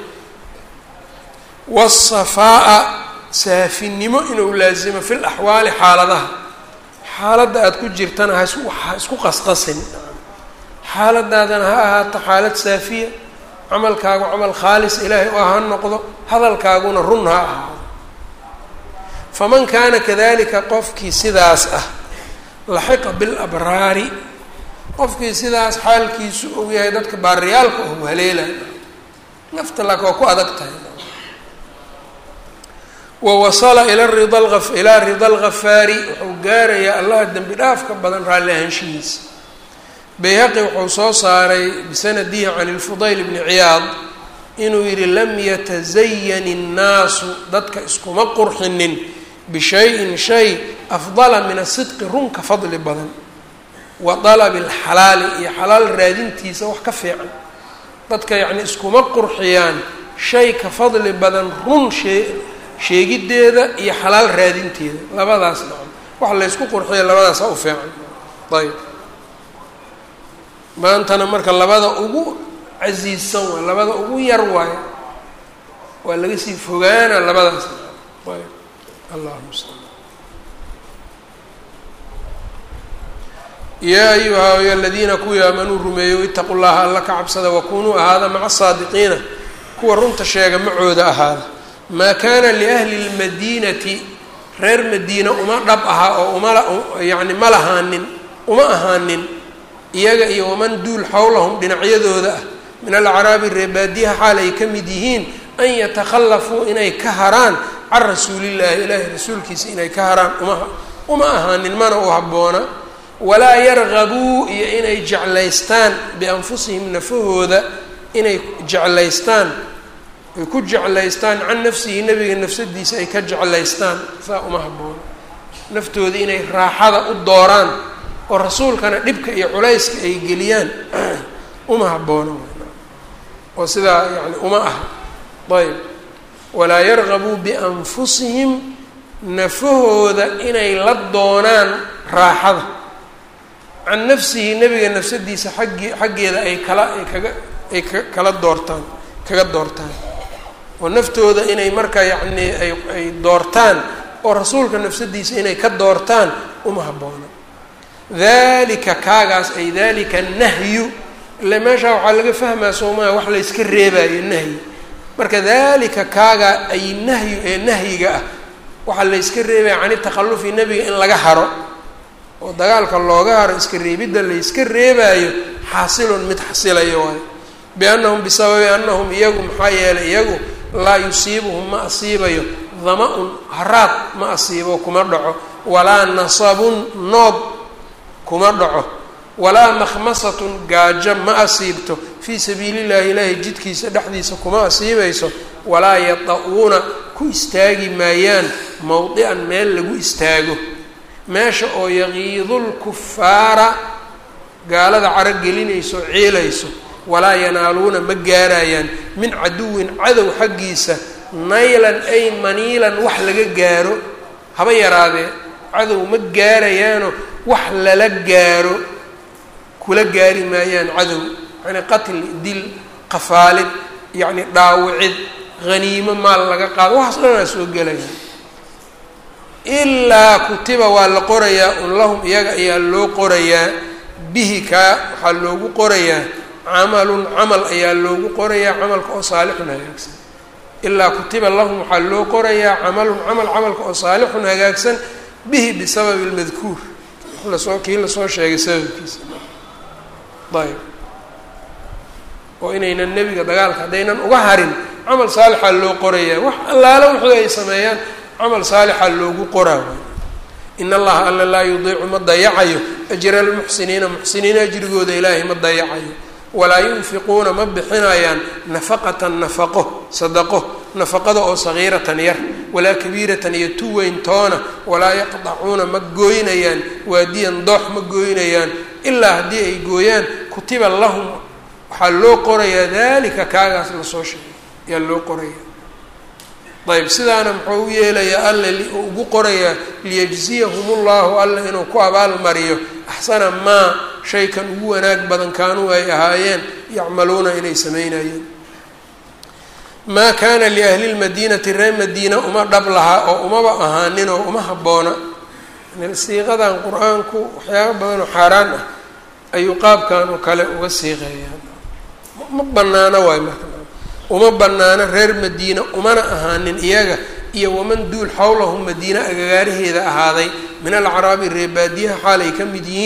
wالصafaa'a saafinimo inuu laazimo fi laxwaali xaaladaha xaaladda aada ku jirtana ha isku qasqasin. xaaladaadana ha ahaato xaalad saafiya, camalkaagu camal khaalis ilaahay oo ha noqdo, hadalkaaguna run ha ahaado. faman kaana kadalika qofkii sidaas ah laxiqa bilabraari qofkii sidaas xaalkiisu og yahay dadka baariyaalka u haleelay nafta laka waa ku adag tahay wawasala ilaa rida alghafaari wuxuu gaarayaa allaha dembi dhaafka badan raalli ahaanshihiisa bayhaqi wuxuu soo saaray bisanadihi can ilfudayl bni ciyaad inuu yidhi lam yatazayan innaasu dadka iskuma qurxinin bishayin shay afdala min asidqi runka fadli badan wa dalabi alxalaali iyo xalaal raadintiisa wax ka fiican dadka yacni iskuma qurxiyaan shay ka fadli badan run sheegiddeeda iyo xalaal raadinteeda labadaas dhacon wax laysku qurxiya labadaasa u fiican ayb maantana marka labada ugu casiisan waay labada ugu yar waayo waa laga sii fogaana labadaas ayb allahuma sal yaa ayuha ya aladiina kuwii aamanuu rumeeyo itaqu llaha alla ka cabsada wakunuu ahaada maca asaadiqiina kuwa runta sheega macooda ahaada maa kaana liahli lmadiinati reer madiina uma dhab ahaa oo yani ma lahaanin uma ahaanin iyaga iyo waman duul xowlahum dhinacyadooda ah min alacraabi reebaadiyaha xaal ay ka mid yihiin an yatakhallafuu inay ka haraan can rasuulillaahi ilaahi rasuulkiisa inay ka haraan uma ahaanin mana u habboona walaa yargabuu iyo inay jeclaystaan bianfusihim nafahooda inay jeclaystaan ay ku jeclaystaan can nafsihi nebiga nafsadiisa ay ka jeclaystaan saa uma habboona naftooda inay raaxada u dooraan oo rasuulkana dhibka iyo culayska ay geliyaan uma habboona oo sidaa yani uma aha ayb walaa yargabuu bianfusihim nafahooda inay la doonaan raaxada can nafsihi nebiga nafsadiisa xaggeeda ay kala doortaan kaga doortaan oo naftooda inay marka yacni ay doortaan oo rasuulka nafsadiisa inay ka doortaan uma habboona dalika kaagaas ay dalika nahyu ile meeshaa waxaa laga fahmaa soomaa wax layska reebaayo nahyi marka dalika kaagaa ay nahyu ee nahyiga ah waxaa layska reebaya cani takhallufi nebiga in laga haro oo dagaalka looga haro iska reebidda layska reebaayo xaasilun mid xasilayo waayo biannahum bisababi annahum iyagu maxaa yeelay iyagu laa yusiibuhum ma asiibayo dama-un haraad ma asiibo kuma dhaco walaa nasabun noog kuma dhaco walaa makhmasatun gaajo ma asiibto fii sabiili llahi ilaahay jidkiisa dhexdiisa kuma asiibayso walaa yata-uuna ku istaagi maayaan mowdican meel lagu istaago meesha oo yaqiidulkufaara gaalada caro gelinayso ciilayso walaa yanaaluuna ma gaarayaan min caduwin cadow xaggiisa naylan ay maniilan wax laga gaaro haba yaraadee cadow ma gaarayaano wax lala gaaro kula gaari maayaan cadow yani qatli dil qafaalid yacni dhaawicid haniimo maal laga qaado waxaas dhanaa soo gelaya ilaa kutiba waa la qorayaa un lahum iyaga ayaa loo qorayaa bihi kaa waxaa loogu qorayaa camalun camal ayaa loogu qorayaa camalka oo saalixun hagaagsan ilaa kutiba lahum waxaa loo qorayaa camalun camalka oo saalixun hagaagsan bihi bisababi lmadkuur kii lasoo sheegay sababkiisa ayb oo inaynan nebiga dagaalka haddaynan uga harin camal saalixaa loo qorayaa wax allaala wuxuu ay sameeyaan camal saalixa loogu qoraa in allaha alla laa yudiicu ma dayacayo ajra almuxsiniina muxsiniina ajrigooda ilaahay ma dayacayo walaa yunfiquuna ma bixinayaan nafaqatan nafaqo sadaqo nafaqada oo sagiiratan yar walaa kabiiratan iyo tu weyn toona walaa yaqdacuuna ma gooynayaan waadiyan doox ma gooynayaan ilaa haddii ay gooyaan kutiba lahum waxaa loo qorayaa dalika kaagaas lasoo sheegay ayaa loo qoraya ayb sidaana muxuu u yeelayaa alle ugu qorayaa liyajziyahum ullahu alle inuu ku abaalmariyo axsana maa shaykan ugu wanaag badan kaanuu ay ahaayeen yacmaluuna inay samaynayeen maa kaana liahli lmadiinati reer madiina uma dhab lahaa oo umaba ahaanin oo uma habboona siiqadan qur-aanku waxyaaba badan oo xaaraan ah ayuu qaabkan oo kale uga siiqeeyaan ma banaano waay marka uma banaano reer madiina umana ahaanin iyaga iyo waman duul xowlahum madiina agagaaraheeda ahaaday min alacraabi reebaadiyaha xaal ay ka mid yihiin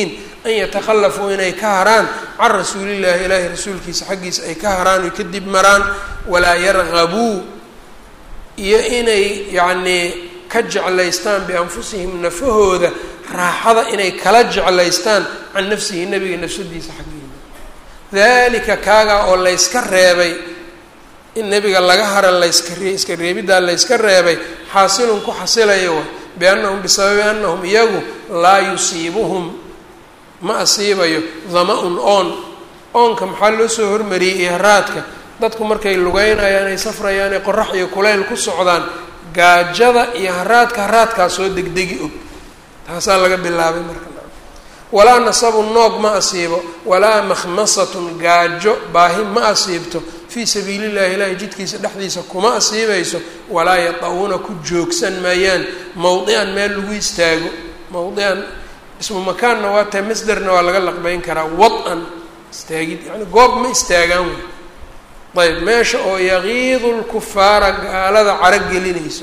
an yatakhallafuu inay ka haraan can rasuulillahi ilaahi rasuulkiisa xaggiisa ay ka haraan oy kadib maraan walaa yargabuu iyo inay yacnii ka jeclaystaan bianfusihim nafahooda raaxada inay kala jeclaystaan can nafsihi nebiga nafsadiisa xaggiisa dalika kaagaa oo layska reebay in nebiga laga hara iska reebiddaa layska reebay xaasilun ku xasilayo wa biannahum bisababi annahum iyagu laa yusiibuhum ma asiibayo dama-un oonka maxaa loo soo hormariyey ihraadka dadku markay lugeynayaan ay safrayaan ay qorax iyo kulayl ku socdaan gaajada iyo haraadkaa soo degdegi og taasaa laga bilaabay marka walaa nasabun noog ma asiibo walaa makhmasatun gaajo baahi ma asiibto fii sabiili llahi ilaahi jidkiisa dhexdiisa kuma asiibayso walaa yata-uuna ku joogsan maayaan mawdican meel lagu istaago mawdican ismu makaanna waa tahay masderna waa laga laqbeyn karaa wad-an istaagid yani goob ma istaagaan wey ayb meesha oo yaqiidu lkufaara gaalada caragelinayso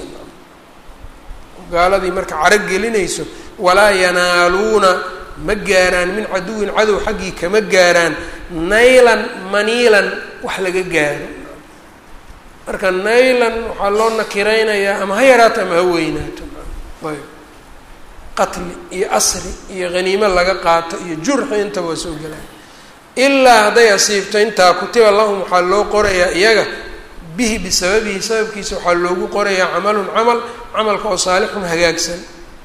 gaaladii marka caragelinayso walaa yanaaluuna ma gaaraan min caduwin cadow xaggii kama gaaraan naylan maniilan wax laga gaaro marka naylan waxaa loo nakiraynayaa ama ha yaraato ama ha weynaato ayb qatli iyo asri iyo haniimo laga qaato iyo jurxi intaba waa soo gelaya ilaa hadday asiibto intaa kutiba lahum waxaa loo qorayaa iyaga bihi bisababihi sababkiisa waxaa loogu qorayaa camalka oo saalixun hagaagsan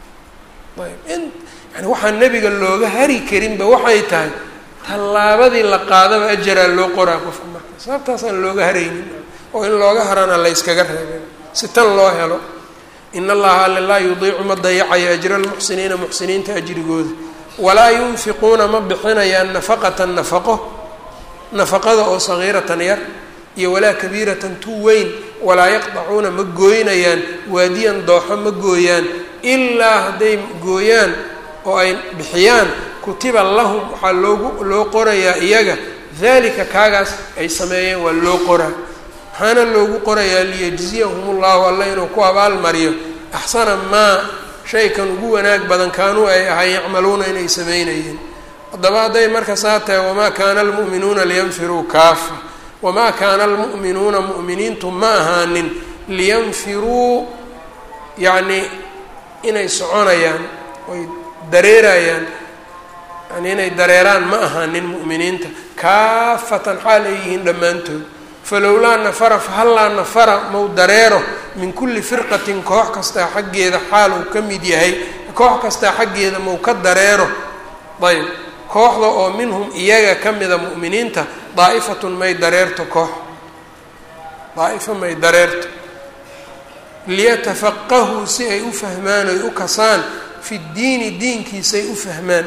ayb yani waxaan nebiga looga hari karinba waxay tahay tallaabadii la qaadaba ajaraa loo qoraa qofka marka sababtaasaan looga haraynin oo in looga harana la yskaga reebay si tan loo helo in allaha alla laa yudiicu ma dayacayo ajra almuxsiniina muxsiniinta ajrigooda walaa yunfiquuna ma bixinayaan nafaqatan nafaqada oo sagiiratan yar iyo walaa kabiiratan tu weyn walaa yaqdacuuna ma gooynayaan waadiyan dooxo ma gooyaan ilaa hadday gooyaan oo ay bixiyaan kutiba lahum waxaa loo qorayaa iyaga dalika kaagaas ay sameeyeen waa loo qoraa maxaana loogu qorayaa liyajziyahum ullahu alla inuu ku abaalmariyo axsana maa shaykan ugu wanaag badan kaanuu ay ahay yacmaluuna inay sameynayeen haddaba hadday marka saa tahay wamaa kaana almu'minuuna liyanfiruu kaafa wamaa kaana almu'minuuna mu'miniintu ma ahaanin liyanfiruu yacni inay soconayaan oy dareerayaan yani inay dareeraan ma ahaanin mu'miniinta kaafatan xaal ay yihiin dhammaantood falowlaa nafara fahallaa nafara mau dareero min kulli firqatin koox kastaa xaggeeda xaal uu ka mid yahay koox kastaa xaggeeda mau ka dareero ayb kooxda oo minhum iyaga ka mida mu'miniinta daa'ifatun may dareerto koox daa'ifo may dareerto liyatafaqahuu si ay u fahmaan oy u kasaan fi ddiini diinkiisay u fahmaan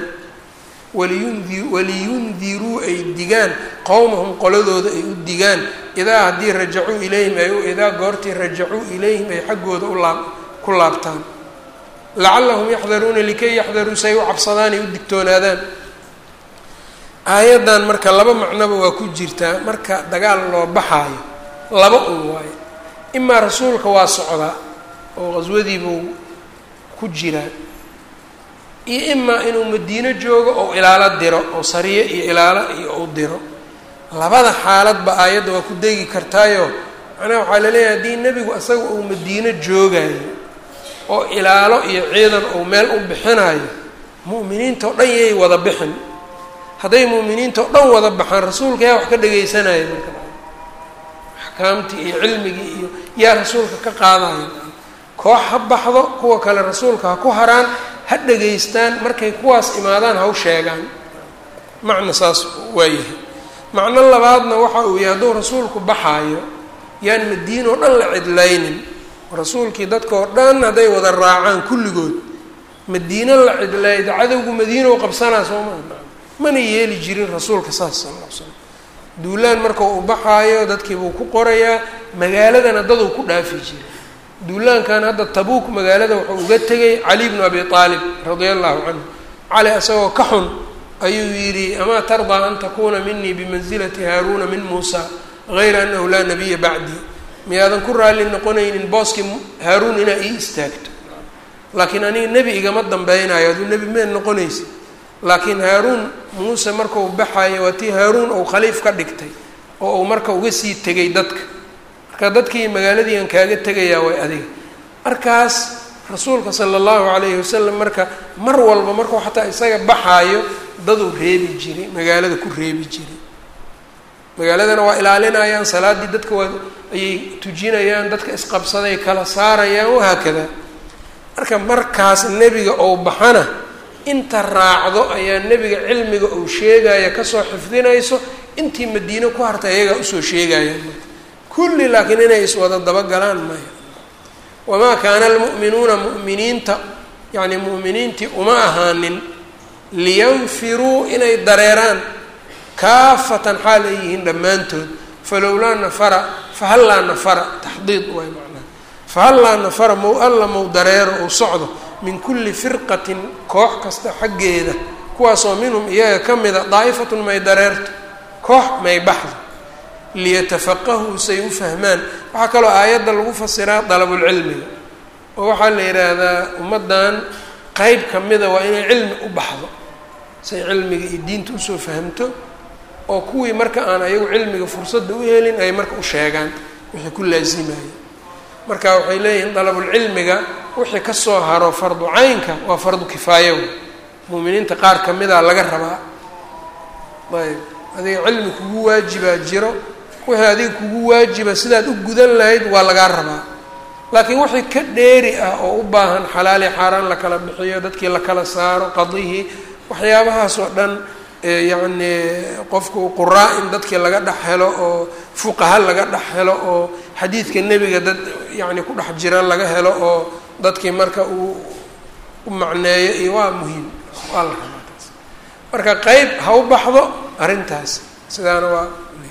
waliyundiruu ay digaan qowmahum qoladooda ay u digaan idaa haddii rajacuu ilayhim idaa goortii rajacuu ilayhim ay xaggooda ku laabtaan lacallahum yaxdaruuna likay yaxdaruu say u cabsadaan ay u digtoonaadaan aayaddan marka laba macnoba waa ku jirtaa marka dagaal loo baxaayo laba un waayo imaa rasuulka waa socdaa oo qaswadiibuu ku jiraa iyo imaa inuu madiino joogo oo ilaalo diro oo sariye iyo ilaalo iyo uu diro labada xaaladba aayadda waa ku degi kartaayo macnaha waxaa laleeyahay haddii nebigu isaga uu madiino joogayo oo ilaalo iyo ciidan uu meel u bixinayo mu'miniinta oo dhan yay wada bixin hadday mu'miniinta oo dhan wada baxaan rasuulka yaa wax ka dhagaysanaya marka axkaamtii iyo cilmigii iyo yaa rasuulka ka qaadaya koox ha baxdo kuwa kale rasuulka ha ku haraan ha dhagaystaan markay kuwaas imaadaan ha u sheegaan macna saas waayahay macno labaadna waxa uu yahay hadduu rasuulku baxaayo yaan madiina oo dhan la cidlaynin rasuulkii dadka oo dhan hadday wada raacaan kulligood madiino la cidlayda cadowgu madiina u qabsanaa soo maa mana yeeli jirin rasuulka saas sala alla l slam duulaan marka uu baxaayo dadkiibuu ku qorayaa magaaladana daduu ku dhaafi jiray duulaankan hadda tabuuk magaalada wuxuu uga tegay cali bnu abi aalib radia allahu canhu cali isagoo ka xun ayuu yidhi amaa tardaa an takuuna minii bimansilati haaruuna min muusa gayra anahu laa nabiya bacdii miyaadan ku raalli noqonaynin booskii haaruun inaa ii istaagto laakiin aniga nebi igama dambaynayo aduu nebi meen noqonaysa laakiin haaruun muuse markau baxayo waa tii haaruun ou khaliif ka dhigtay oo uu marka uga sii tegay dadka marka dadkii magaaladii aan kaaga tegayaa way adiga markaas rasuulka sala allahu calayhi wasalam marka mar walba markuu xataa isaga baxaayo daduu reebi jiray magaalada ku reebi jiray magaaladana waa ilaalinayaan salaaddii dadka waa ayay tujinayaan dadka isqabsaday kala saarayaan wahaakada marka markaas nebiga ou baxana inta raacdo ayaa nebiga cilmiga uu sheegaya kasoo xifdinayso intii madiino ku hartay ayagaa usoo sheegaya kulli laakiin inay iswada dabagalaan maya wamaa kaana almu'minuuna mu'miniinta yacni mu'miniintii uma ahaanin liyanfiruu inay dareeraan kaafatan xaal ay yihiin dhammaantood falowlaa nafara fahallaa nafara taxdiid waay macnaha fahallaa nafara mow alla mow dareero ou socdo min kulli firqatin koox kasta xaggeeda kuwaasoo minhum iyaga ka mida daa'ifatun may dareerto koox may baxdo liyatafaqahuu say u fahmaan waxaa kaloo aayadda lagu fasiraa dalabulcilmiga oo waxaa la yidhaahdaa ummaddan qeyb ka mida waa inay cilmi u baxdo say cilmiga iyo diinta usoo fahamto oo kuwii marka aan ayagu cilmiga fursadda u helin ay marka u sheegaan wixii ku laasimayay marka waxay leeyihiin dalabulcilmiga wixii kasoo haro fardu caynka waa fardu kifaayo mu'miniinta qaar ka mida laga rabaa ayb adiga cilmi kugu waajibaa jiro wixii adiga kugu waajiba sidaad u gudan lahayd waa lagaa rabaa laakiin wixii ka dheeri ah oo u baahan xalaali xaaraan la kala bixiyo dadkii la kala saaro qadihii waxyaabahaas oo dhan yacni qofku quraa in dadkii laga dhex helo oo fuqaha laga dhex helo oo xadiidka nebiga dad yacni ku dhex jira laga helo oo dadkii marka uu u macneeyo iyo waa muhiim waa la rabaa taas marka qeyb ha u baxdo arrintaas sidaana waa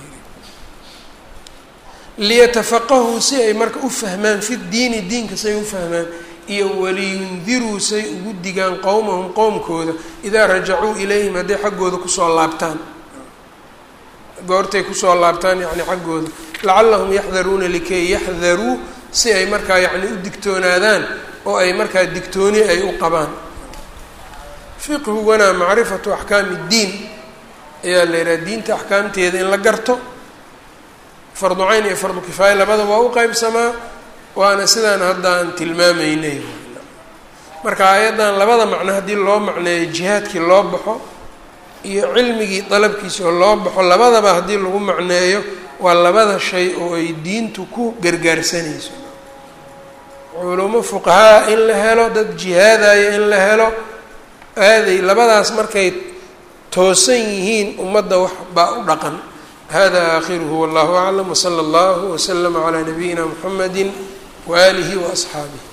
liyatafaqahuu si ay marka u fahmaan fi diini diinka say u fahmaan iyo waliyundiruu say ugu digaan qowmahum qowmkooda idaa rajacuu ilayhim hadday xaggooda kusoo laabtaan goortay kusoo laabtaan yacni xaggooda lacallahum yaxdaruuna likay yaxdaruu si ay markaa yacni u digtoonaadaan oo ay markaa digtooni ay u qabaan fiqhiguna macrifatu axkaami ddiin ayaa la yidhaha diinta axkaamteeda in la garto fardu cayn iyo fardu kifaaya labada waa u qeybsamaa waana sidaan haddaan tilmaamaynay marka aayaddan labada macno haddii loo macneeyo jihaadkii loo baxo iyo cilmigii dalabkiisa oo loo baxo labadaba haddii lagu macneeyo waa labada shay oo ay diintu ku gargaarsanayso culumo fuqahaa in la helo dad jihaadaya in la helo aaday labadaas markay toosan yihiin ummadda wax baa u dhaqan hada aakhiruhu wallahu aclam wsala allahu waslama calaa nabiyina muxamadi waaalihi waasxaabih